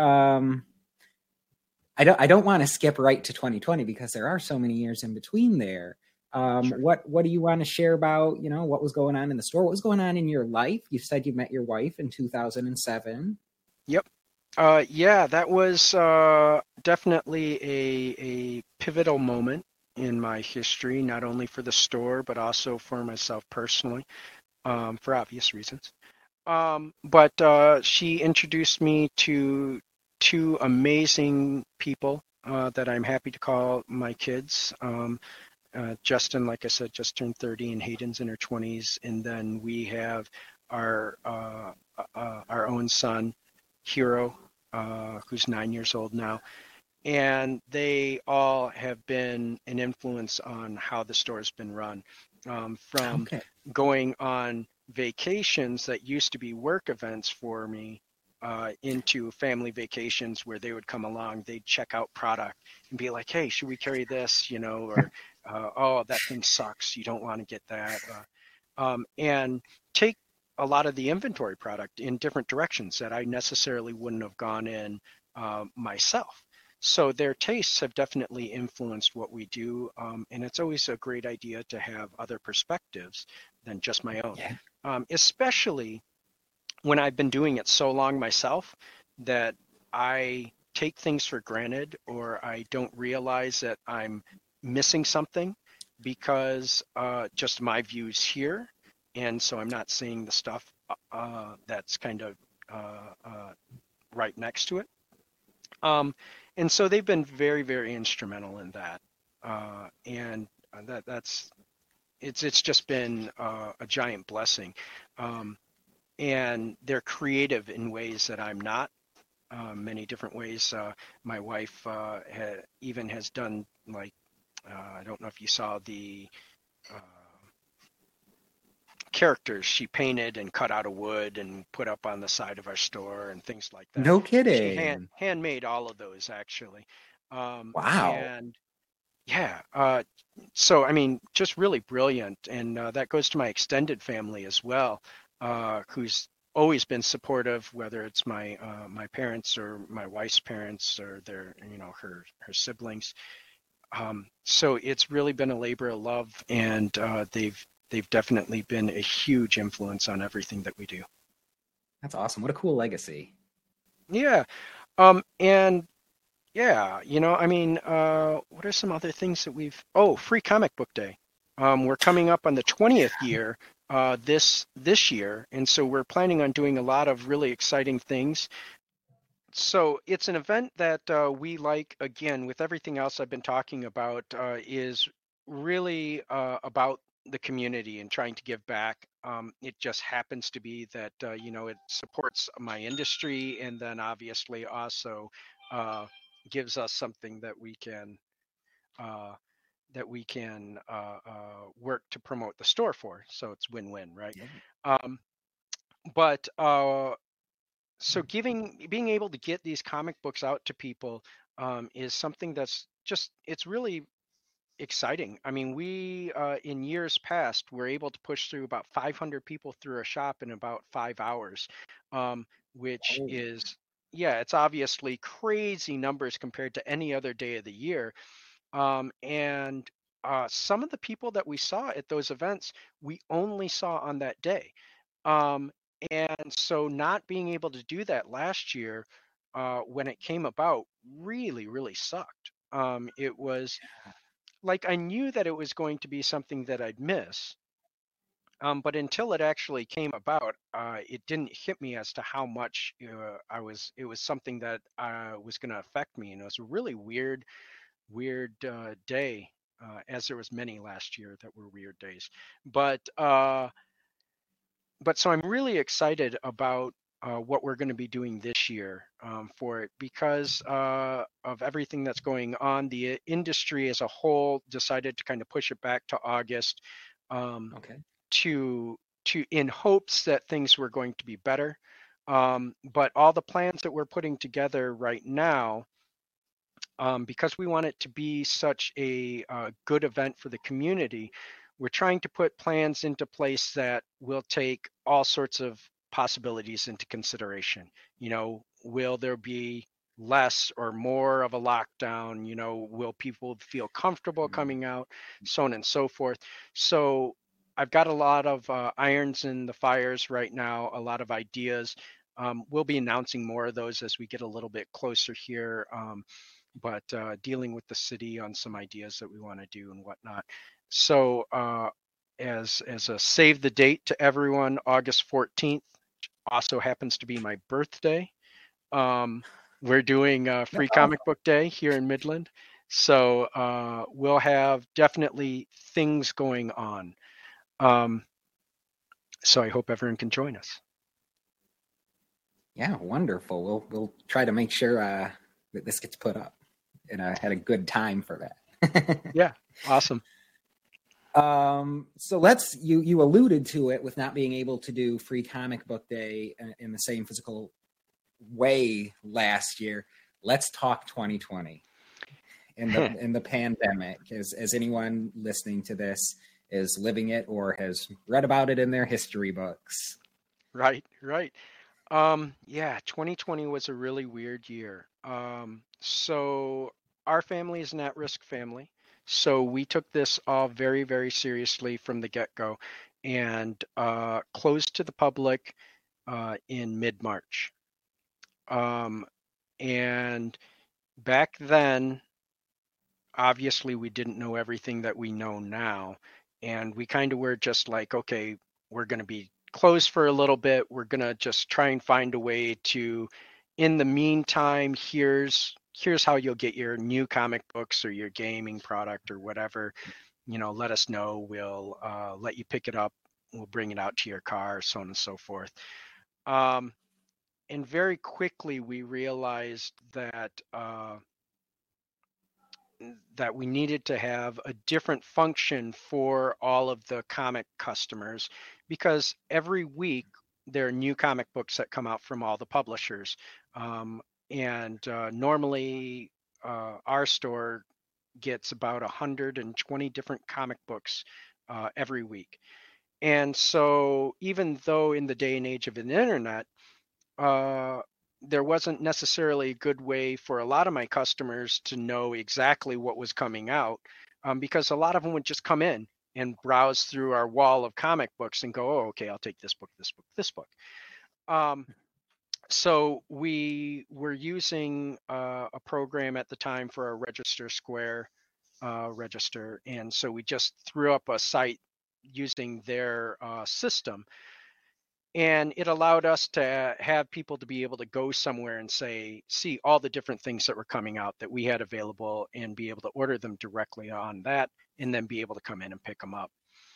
I don't want to skip right to 2020 because there are so many years in between there. Sure. What do you want to share about, what was going on in the store? What was going on in your life? You said you met your wife in 2007. Yep. Yeah, that was definitely a pivotal moment in my history, not only for the store, but also for myself personally, for obvious reasons. But she introduced me to two amazing people that I'm happy to call my kids. Justin, like I said, just turned 30, and Hayden's in her 20s. And then we have our own son, Hero, who's 9 years old now. And they all have been an influence on how the store's been run. From going on vacations that used to be work events for me into family vacations where they would come along, they'd check out product and be like, hey, should we carry this? Or, oh, that thing sucks. You don't want to get that. And take a lot of the inventory product in different directions that I necessarily wouldn't have gone in myself. So their tastes have definitely influenced what we do, and it's always a great idea to have other perspectives than just my own, Yeah. especially when I've been doing it so long myself that I take things for granted or I don't realize that I'm missing something because just my views here. And so I'm not seeing the stuff that's kind of right next to it. Um, and so they've been very, very instrumental in that. And that's it's just been a giant blessing. Um, and they're creative in ways that I'm not. Many different ways. My wife even has done like I don't know if you saw the uh, characters she painted and cut out of wood and put up on the side of our store and things like that. No She kidding. handmade all of those actually. Wow. And yeah, so I mean, just really brilliant, and that goes to my extended family as well, who's always been supportive, whether it's my parents or my wife's parents or their her siblings. So it's really been a labor of love, and they've definitely been a huge influence on everything that we do. That's awesome. What a cool legacy. Yeah, and yeah, I mean, what are some other things that Free Comic Book Day. We're coming up on the 20th year this year, and so we're planning on doing a lot of really exciting things. So it's an event that we like, again, with everything else I've been talking about, is really about the community and trying to give back. It just happens to be that, it supports my industry and then obviously also gives us something uh, that we can work to promote the store for. So it's win-win, right? Yeah. Um, but so being able to get these comic books out to people is something that's just it's really exciting. I mean, we in years past were able to push through about 500 people through a shop in about 5 hours, which Oh, is yeah, it's obviously crazy numbers compared to any other day of the year. And some of the people that we saw at those events, we only saw on that day. Um, and so not being able to do that last year when it came about really, really sucked. It was like I knew that it was going to be something that I'd miss. But until it actually came about, it didn't hit me as to how much it was something that was going to affect me. And it was a really weird day, as there was many last year that were weird days. But so I'm really excited about what we're going to be doing this year for it because of everything that's going on. The industry as a whole decided to kind of push it back to August okay. to in hopes that things were going to be better. But all the plans that we're putting together right now, because we want it to be such a good event for the community, we're trying to put plans into place that will take all sorts of possibilities into consideration. Will there be less or more of a lockdown? Will people feel comfortable Mm. coming out? So on and so forth. So I've got a lot of irons in the fires right now, a lot of ideas. We'll be announcing more of those as we get a little bit closer here. But dealing with the city on some ideas that we want to do and whatnot. So as a save the date to everyone, August 14th also happens to be my birthday. We're doing Free That's Comic awesome. Book Day here in Midland. So we'll have definitely things going on. So I hope everyone can join us. Yeah, wonderful. We'll try to make sure that this gets put up, and I had a good time for that. Yeah, awesome. So you alluded to it with not being able to do Free Comic Book Day in the same physical way last year. Let's talk 2020 in the pandemic. As anyone listening to this is living it or has read about it in their history books. Right. Yeah, 2020 was a really weird year. So our family is an at-risk family. So we took this all very, very seriously from the get-go and closed to the public in mid-March. Um, and back then, obviously, we didn't know everything that we know now. And we kind of were just like, okay, we're going to be closed for a little bit. We're going to just try and find a way to, in the meantime, here's how you'll get your new comic books or your gaming product or whatever. Let us know. We'll let you pick it up. We'll bring it out to your car, so on and so forth. Um, and very quickly, we realized that we needed to have a different function for all of the comic customers because every week there are new comic books that come out from all the publishers. And normally our store gets about 120 different comic books every week. And so even though in the day and age of the internet, uh, there wasn't necessarily a good way for a lot of my customers to know exactly what was coming out because a lot of them would just come in and browse through our wall of comic books and go, oh, okay, I'll take this book, this book, this book. Um, so we were using a program at the time for our Register Square register. And so we just threw up a site using their system, and it allowed us to have people to be able to go somewhere and see all the different things that were coming out that we had available and be able to order them directly on that and then be able to come in and pick them up.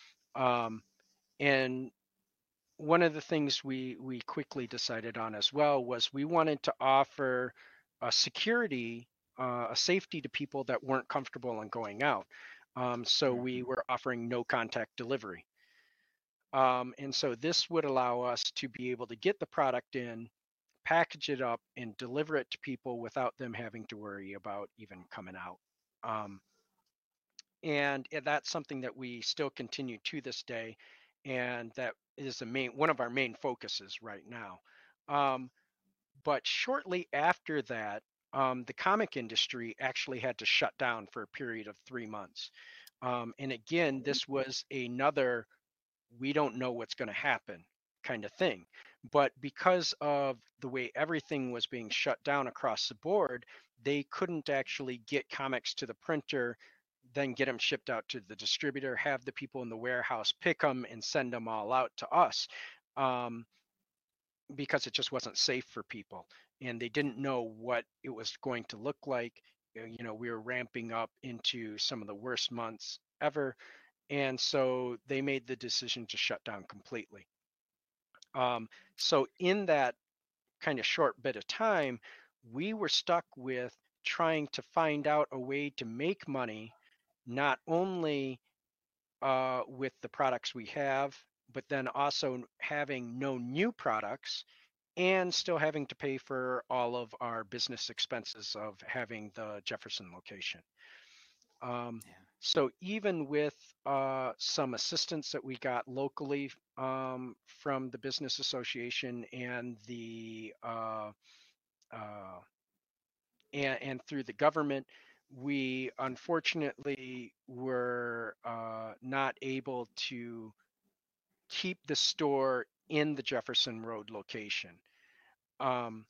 And one of the things we quickly decided on as well was we wanted to offer a security, a safety to people that weren't comfortable in going out. So we were offering no contact delivery. And so this would allow us to be able to get the product in, package it up, and deliver it to people without them having to worry about even coming out. Um, and that's something that we still continue to this day, and that is one of our main focuses right now. Um, but shortly after that, the comic industry actually had to shut down for a period of 3 months. And again, this was another we don't know what's going to happen kind of thing. But because of the way everything was being shut down across the board, they couldn't actually get comics to the printer, then get them shipped out to the distributor, have the people in the warehouse pick them and send them all out to us, um, because it just wasn't safe for people. And they didn't know what it was going to look like. We were ramping up into some of the worst months ever, and so they made the decision to shut down completely. So in that kind of short bit of time, we were stuck with trying to find out a way to make money, not only with the products we have, but then also having no new products and still having to pay for all of our business expenses of having the Jefferson location. Um, Yeah. so even with some assistance that we got locally from the business association and the uh, and through the government, we unfortunately were not able to keep the store in the Jefferson Road location. Um,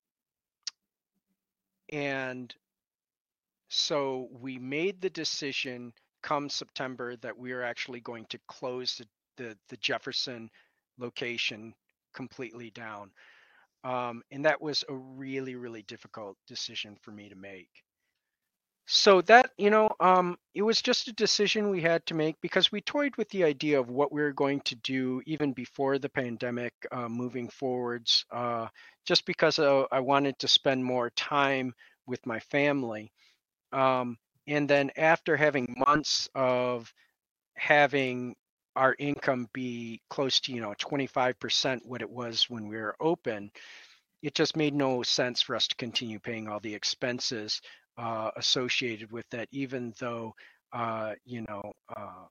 and So we made the decision come September that we are actually going to close the Jefferson location completely down. And that was a really, really difficult decision for me to make. So that, it was just a decision we had to make because we toyed with the idea of what we were going to do even before the pandemic, moving forwards, just because I wanted to spend more time with my family. Um, and then after having months of having our income be close to, 25% what it was when we were open, it just made no sense for us to continue paying all the expenses associated with that, even though, uh, you know, uh,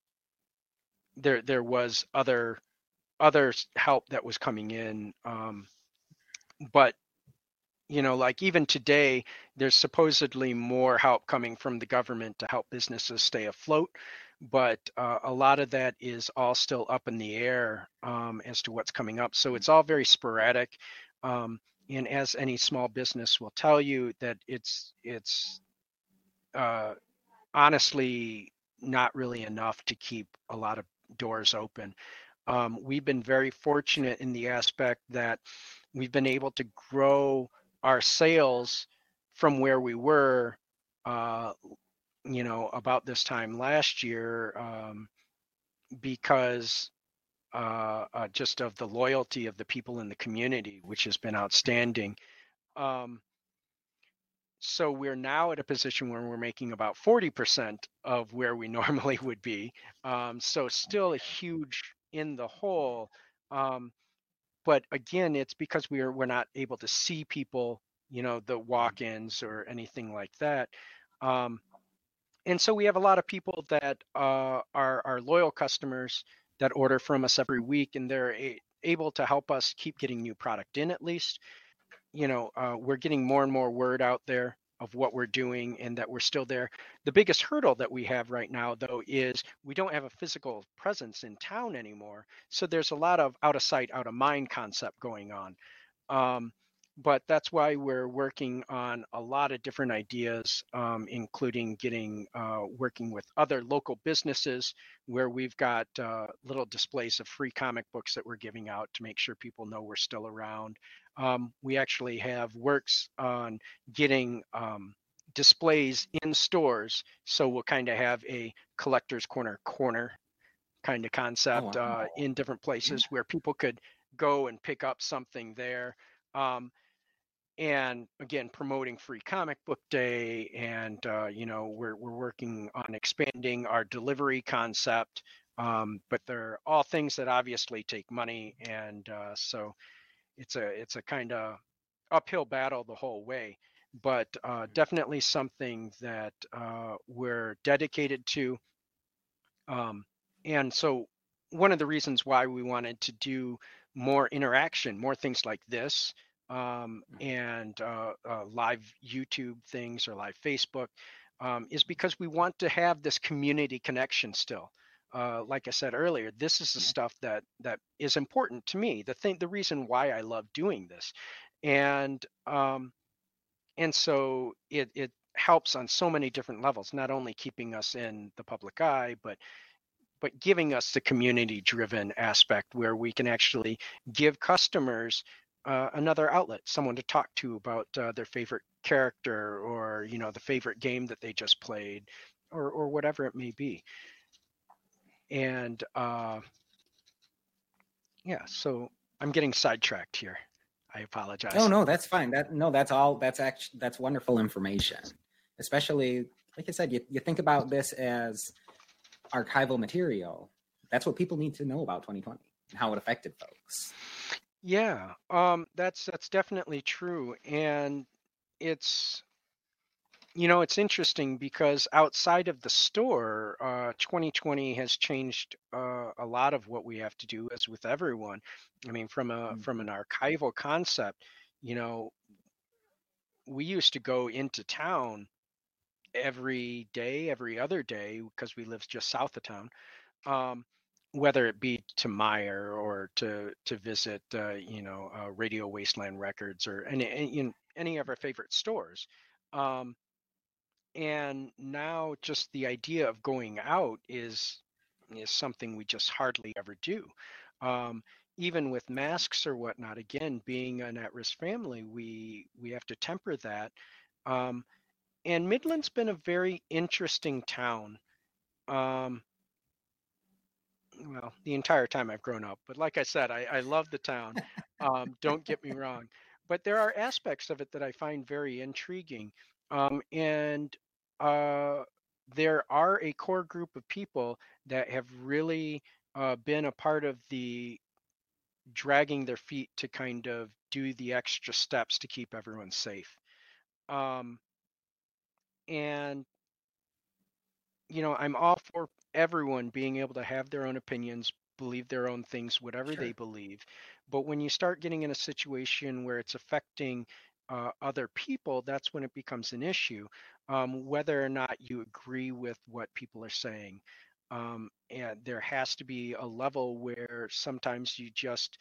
there was other help that was coming in. But like even today, there's supposedly more help coming from the government to help businesses stay afloat, but a lot of that is all still up in the air as to what's coming up. So it's all very sporadic. Um, and as any small business will tell you, that it's uh, honestly not really enough to keep a lot of doors open. We've been very fortunate in the aspect that we've been able to grow our sales from where we were, uh, about this time last year, because just of the loyalty of the people in the community, which has been outstanding. Um, so we're now at a position where we're making about 40% of where we normally would be. So still a huge in the hole. Um, but again, it's because we're not able to see people, the walk-ins or anything like that. Um, and so we have a lot of people that are loyal customers that order from us every week, and they're able to help us keep getting new product in at least. We're getting more and more word out there of what we're doing and that we're still there. The biggest hurdle that we have right now, though, is we don't have a physical presence in town anymore. So there's a lot of out of sight, out of mind concept going on. Um, but that's why we're working on a lot of different ideas, including working with other local businesses where we've got little displays of free comic books that we're giving out to make sure people know we're still around. We actually have works on getting displays in stores, so we'll kind of have a collector's corner kind of Oh, concept wow. in different Yeah. places where people could go and pick up something there. Um, and again, promoting Free Comic Book Day, and we're working on expanding our delivery concept. But they're all things that obviously take money, and so it's a kind of uphill battle the whole way. But definitely something that we're dedicated to. Um, and so one of the reasons why we wanted to do more interaction, more things like this, and live YouTube things or live Facebook, is because we want to have this community connection still. Like I said earlier, this is the stuff that is important to me. The reason why I love doing this, and so it helps on so many different levels, not only keeping us in the public eye, but giving us the community driven aspect where we can actually give customers another outlet, someone to talk to about their favorite character, or the favorite game that they just played, or whatever it may be. And yeah, so I'm getting sidetracked here. I Oh apologize. no, that's fine. That's all. That's wonderful information. Especially, like I said, you think about this as archival material. That's what people need to know about 2020 and how it affected folks. Yeah, that's definitely true. And it's it's interesting because outside of the store, 2020 has changed a lot of what we have to do, as with everyone. I mean, from an archival concept, you know, we used to go into town every day, every other day, because we live just south of town. Um, whether it be to Meyer or to visit, Radio Wasteland Records, or any of our favorite stores. Um, and now just the idea of going out is something we just hardly ever do. um, Even with masks or whatnot, again, being an at-risk family, we have to temper that. um, and Midland's been a very interesting town, um, well, the entire time I've grown up. But like I said, I love the town. Don't get me wrong, but there are aspects of it that I find very intriguing. And uh, there are a core group of people that have really been a part of the dragging their feet to kind of do the extra steps to keep everyone safe. Um, and I'm all for everyone being able to have their own opinions, believe their own things, whatever they Sure. believe. But when you start getting in a situation where it's affecting other people, that's when it becomes an issue, whether or not you agree with what people are saying. And there has to be a level where sometimes you just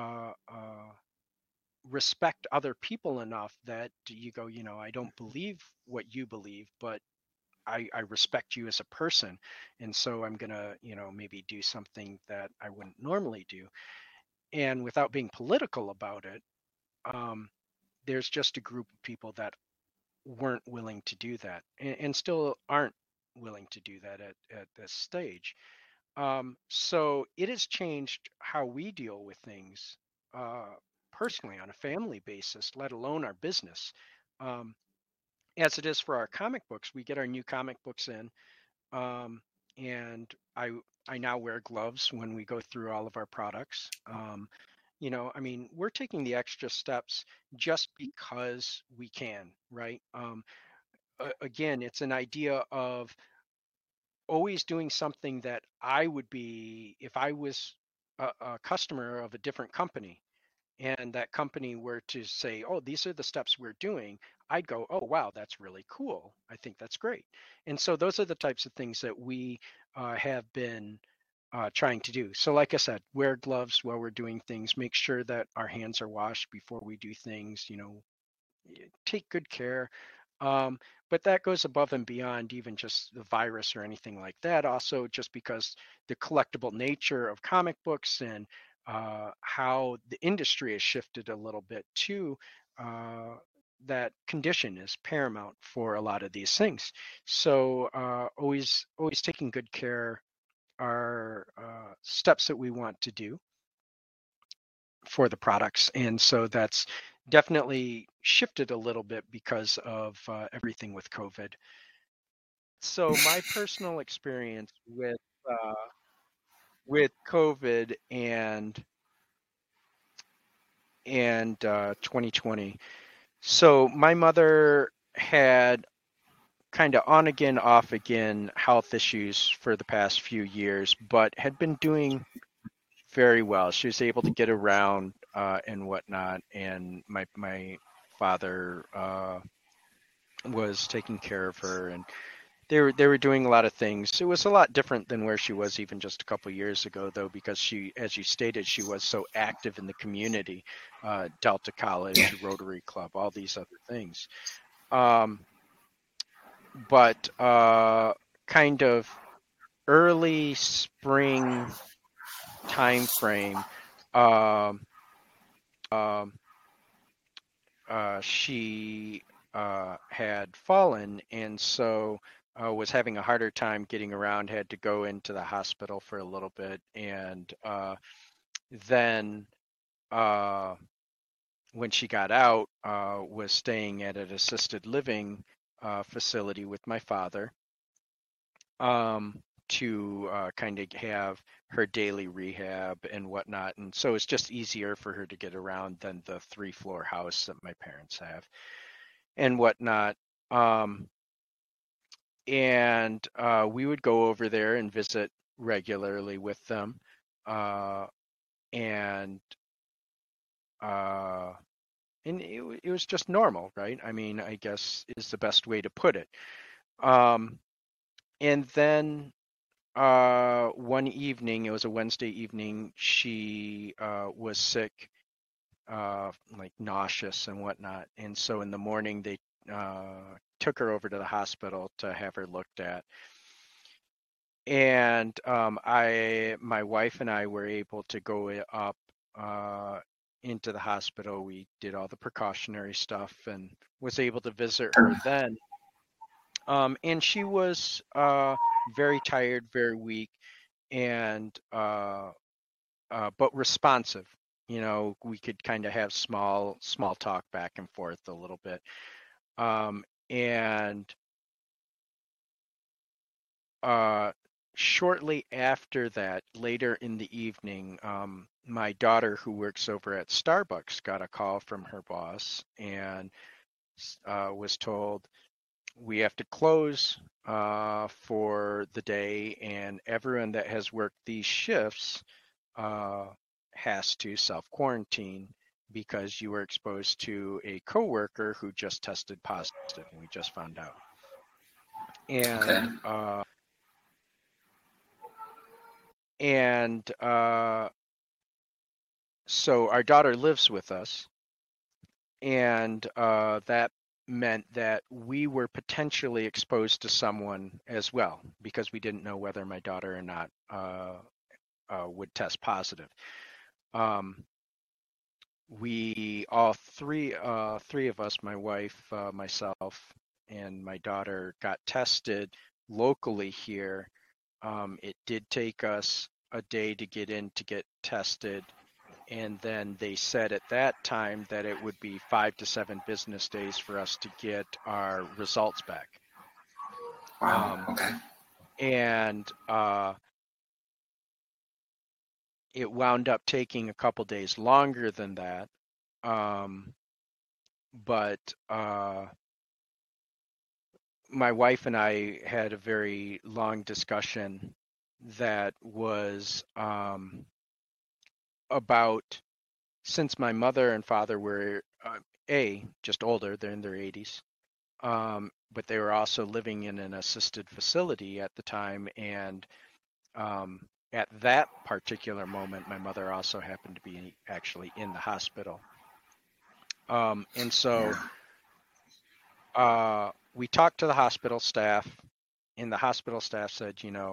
respect other people enough that you go, I don't believe what you believe, but I respect you as a person. And so I'm going to, maybe do something that I wouldn't normally do. And without being political about it, um, there's just a group of people that weren't willing to do that and still aren't willing to do that at this stage. So it has changed how we deal with things uh, personally on a family basis, let alone our business. Um, as it is for our comic books, we get our new comic books in, um, and I now wear gloves when we go through all of our products. I mean, we're taking the extra steps just because we can, right? Again, it's an idea of always doing something that I would be if I was a customer of a different company and that company were to say, oh, these are the steps we're doing, I'd go, oh, wow, that's really cool. I think that's great. And so those are the types of things that we have been trying to do. So, like I said, wear gloves while we're doing things, make sure that our hands are washed before we do things, take good care. Um, but that goes above and beyond even just the virus or anything like that. Also, just because the collectible nature of comic books and how the industry has shifted a little bit too, that condition is paramount for a lot of these things. So always taking good care are steps that we want to do for the products. And so that's definitely shifted a little bit because of everything with COVID. So my personal experience with COVID and 2020. So my mother had kind of on again, off again health issues for the past few years, but had been doing very well. She was able to get around and whatnot, and my father was taking care of her, and they were doing a lot of things. It was a lot different than where she was even just a couple years ago, though, because she, as you stated, she was so active in the community, Delta Yeah. College, Rotary Club, all these other things. Um, but kind of early spring time frame. Um, um, she had fallen and so was having a harder time getting around, had to go into the hospital for a little bit. And then uh, when she got out, was staying at an assisted living facility with my father, to kind of have her daily rehab and whatnot. And so it's just easier for her to get around than the 3-floor house that my parents have and whatnot. Um, and we would go over there and visit regularly with them. Uh, and uh, and it was just normal, right? I mean, I guess is the best way to put it. Um, and then one evening, it was a Wednesday evening, she was sick, like nauseous and whatnot. And so in the morning, they took her over to the hospital to have her looked at. And my wife and I were able to go up uh, into the hospital. We did all the precautionary stuff and was able to visit her then. And she was very tired, very weak, and but responsive. We could kind of have small talk back and forth a little bit. And uh, shortly after that, later in the evening, my daughter, who works over at Starbucks, got a call from her boss and was told, we have to close for the day, and everyone that has worked these shifts has to self-quarantine because you were exposed to a coworker who just tested positive, and we just found out. And Okay. So our daughter lives with us, and that meant that we were potentially exposed to someone as well because we didn't know whether my daughter or not would test positive. We all three of us, my wife, myself, and my daughter, got tested locally here. It did take us a day to get in to get tested, and then they said at that time that it would be 5 to 7 business days for us to get our results back. Wow. Okay. And it wound up taking a couple days longer than that. But my wife and I had a very long discussion that was about, since my mother and father were just older, they're in their 80s, but they were also living in an assisted facility at the time, and at that particular moment, my mother also happened to be actually in the hospital. And so we talked to the hospital staff, and the hospital staff said,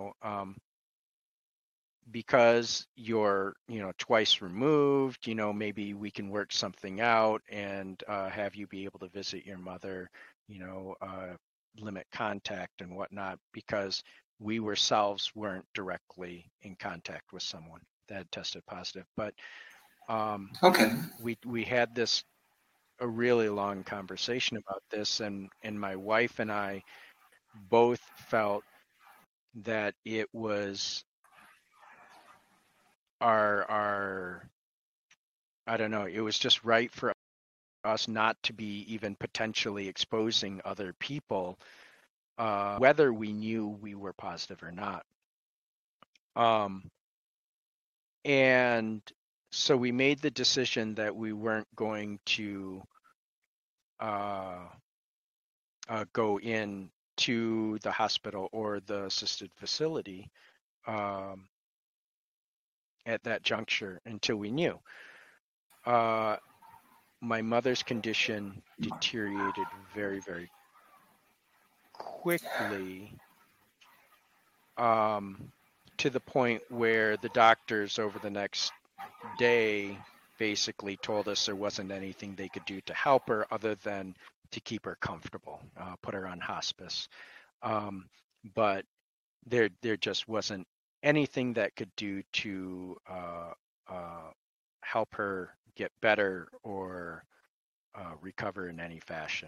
because you're, twice removed, maybe we can work something out and have you be able to visit your mother, limit contact and whatnot, because we ourselves weren't directly in contact with someone that had tested positive. But Okay. we had a really long conversation about this, and my wife and I both felt that it was I don't know, it was just right for us not to be even potentially exposing other people, whether we knew we were positive or not. And so we made the decision that we weren't going to go in to the hospital or the assisted facility at that juncture until we knew. My mother's condition deteriorated very, very quickly, to the point where the doctors over the next day basically told us there wasn't anything they could do to help her other than to keep her comfortable, put her on hospice. But there just wasn't anything that could do to help her get better or recover in any fashion.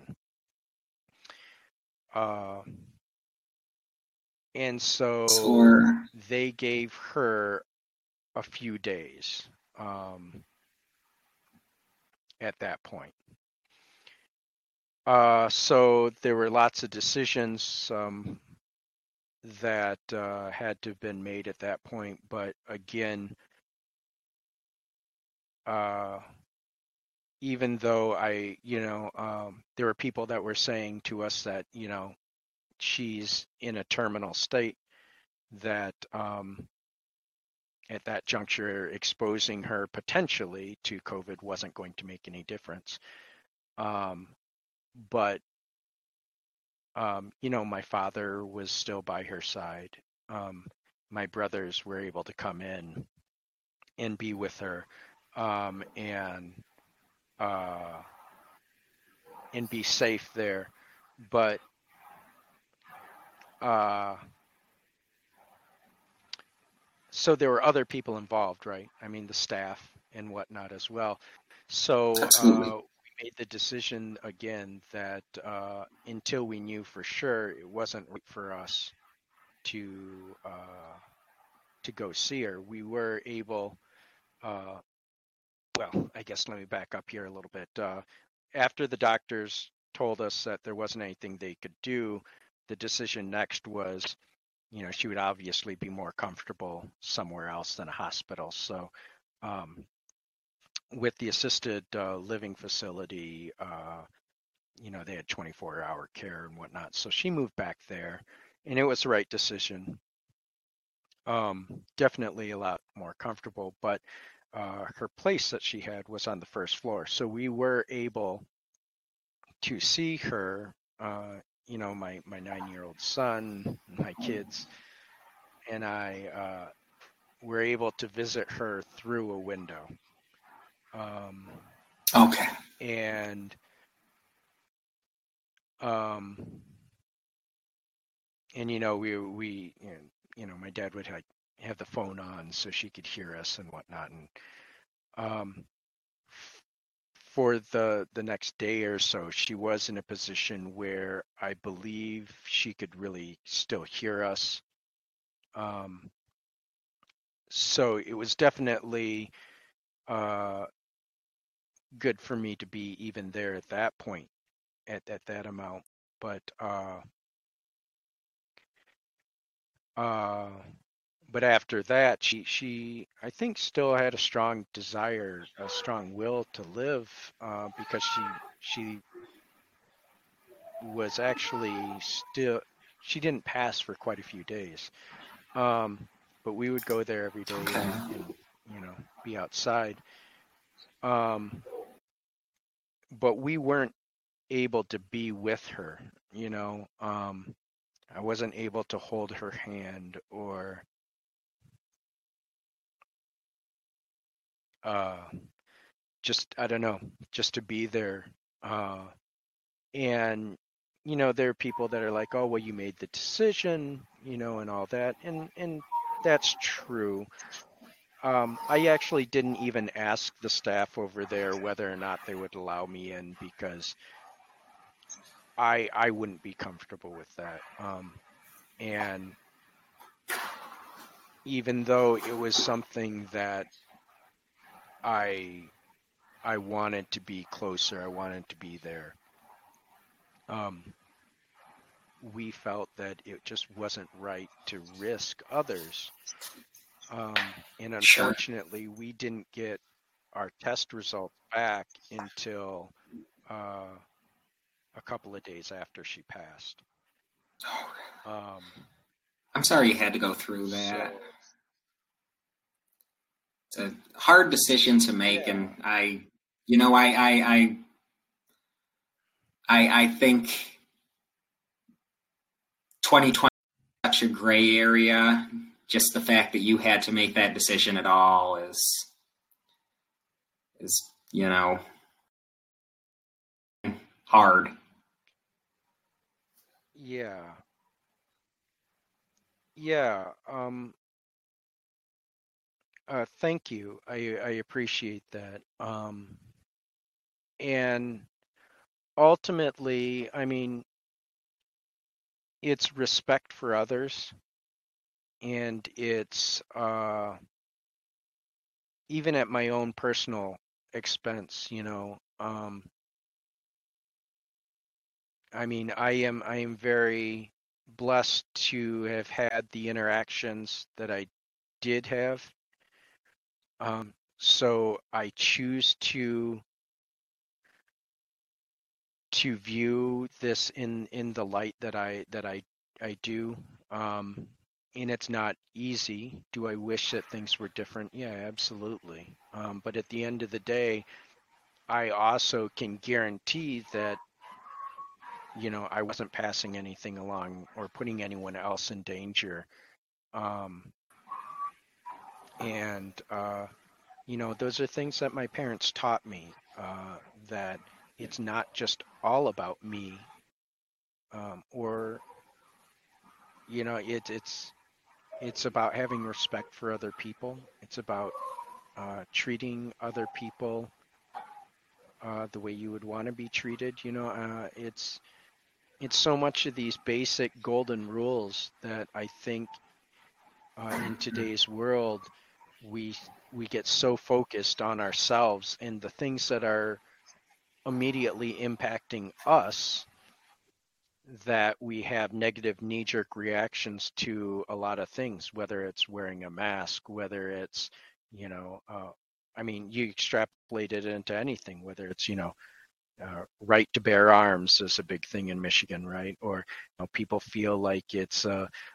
And so they gave her a few days at that point. So there were lots of decisions that had to have been made at that point. But again, even though there were people that were saying to us that, she's in a terminal state, that at that juncture, exposing her potentially to COVID wasn't going to make any difference. But my father was still by her side. My brothers were able to come in and be with her, and be safe there. But so there were other people involved, right? I mean, the staff and whatnot as well. So we made the decision again that until we knew for sure, it wasn't right for us to go see her. We were able, well, I guess let me back up here a little bit. After the doctors told us that there wasn't anything they could do, the decision next was, she would obviously be more comfortable somewhere else than a hospital. So with the assisted living facility, they had 24-hour care and whatnot. So she moved back there, and it was the right decision. Definitely a lot more comfortable, but her place that she had was on the first floor. So we were able to see her, my 9-year-old son, my kids, and I were able to visit her through a window. Okay. And we my dad would have the phone on so she could hear us and whatnot. And for the next day or so, she was in a position where I believe she could really still hear us. So it was definitely good for me to be even there at that point, at that amount. But after that, she I think still had a strong desire, a strong will to live, because she was actually she didn't pass for quite a few days. But we would go there every day and be outside. But we weren't able to be with her, I wasn't able to hold her hand or just, I don't know, just to be there. And there are people that are like, oh, well, you made the decision, and all that. And that's true. I actually didn't even ask the staff over there whether or not they would allow me in, because I wouldn't be comfortable with that. And even though it was something that I wanted to be closer, I wanted to be there, we felt that it just wasn't right to risk others. And unfortunately, we didn't get our test results back until a couple of days after she passed. I'm sorry you had to go through that. It's a hard decision to make, and I think 2020 is such a gray area. Just the fact that you had to make that decision at all is hard. Yeah. Thank you. I appreciate that. And ultimately, I mean, it's respect for others, and it's even at my own personal expense, I mean, I am very blessed to have had the interactions that I did have. So I choose to view this in the light that I do. And it's not easy. Do I wish that things were different? Yeah, absolutely. But at the end of the day, I also can guarantee that I wasn't passing anything along or putting anyone else in danger. And those are things that my parents taught me, that it's not just all about me, or it's about having respect for other people. It's about treating other people the way you would want to be treated. It's so much of these basic golden rules that I think in today's world we get so focused on ourselves and the things that are immediately impacting us that we have negative knee-jerk reactions to a lot of things, whether it's wearing a mask, whether it's, I mean, you extrapolate it into anything, whether it's, right to bear arms is a big thing in Michigan, right? Or people feel like it's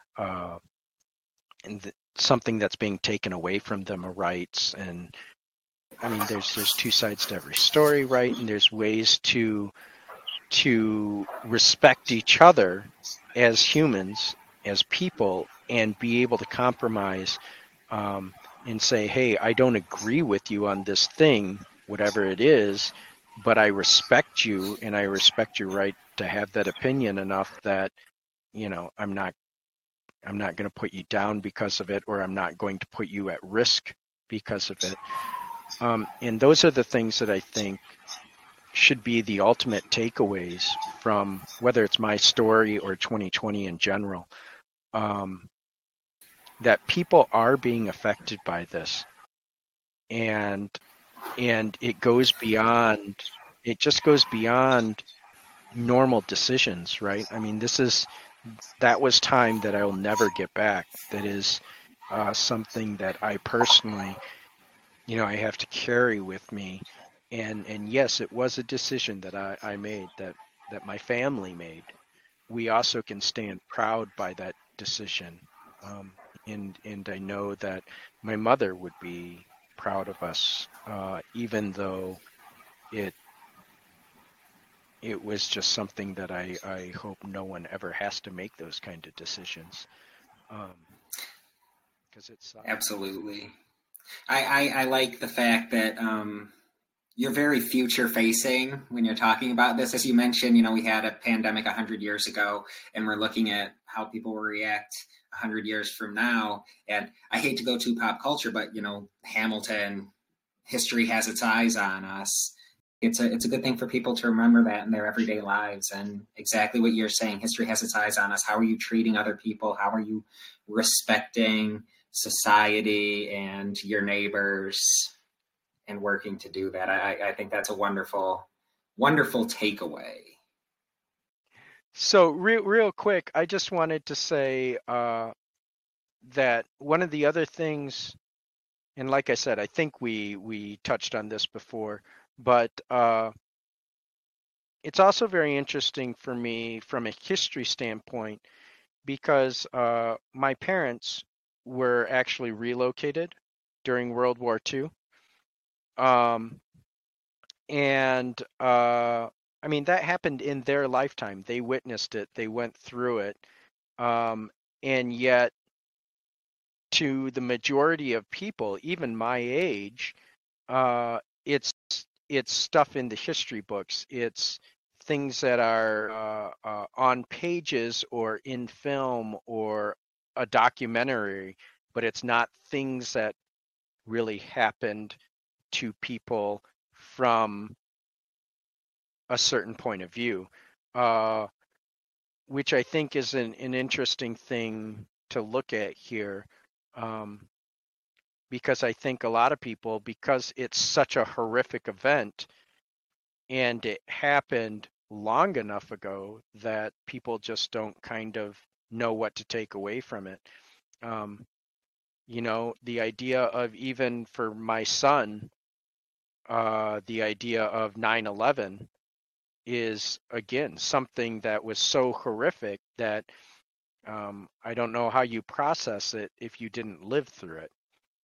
something that's being taken away from them, rights. And I mean, there's two sides to every story, right? And there's ways to respect each other as humans, as people, and be able to compromise and say, hey, I don't agree with you on this thing, whatever it is, but I respect you and I respect your right to have that opinion enough that, I'm not going to put you down because of it, or I'm not going to put you at risk because of it. And those are the things that I think should be the ultimate takeaways from whether it's my story or 2020 in general, that people are being affected by this. And it just goes beyond normal decisions, right? I mean, that was time that I will never get back. That is something that I personally, I have to carry with me. And yes, it was a decision that I made, that my family made. We also can stand proud by that decision. And I know that my mother would be proud of us, even though it was just something that I hope no one ever has to make those kind of decisions. Because it's absolutely. I like the fact that you're very future facing when you're talking about this. As you mentioned, we had a pandemic 100 years ago, and we're looking at how people will react 100 years from now. And I hate to go to pop culture, but Hamilton, history has its eyes on us. It's a good thing for people to remember that in their everyday lives. And exactly what you're saying, history has its eyes on us. How are you treating other people? How are you respecting society and your neighbors, and working to do that? I think that's a wonderful, wonderful takeaway. So real quick, I just wanted to say that one of the other things, and like I said, I think we touched on this before, but it's also very interesting for me from a history standpoint, because my parents were actually relocated during World War II. And I mean, that happened in their lifetime. They witnessed it. They went through it. And yet, to the majority of people, even my age, it's stuff in the history books. It's things that are on pages or in film or a documentary, but it's not things that really happened to people from a certain point of view, which I think is an interesting thing to look at here, because I think a lot of people, because it's such a horrific event and it happened long enough ago, that people just don't kind of know what to take away from it. The idea of, even for my son, the idea of 9/11 is, again, something that was so horrific that I don't know how you process it if you didn't live through it.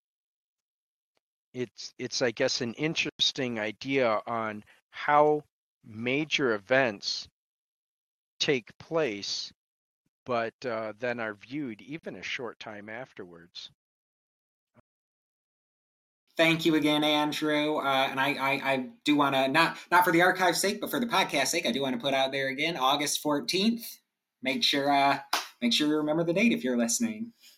It's I guess an interesting idea on how major events take place, but then are viewed even a short time afterwards. Thank you again, Andrew. And I do want to, not for the archive's sake, but for the podcast sake, I do want to put out there again, August 14th. Make sure you remember the date if you're listening.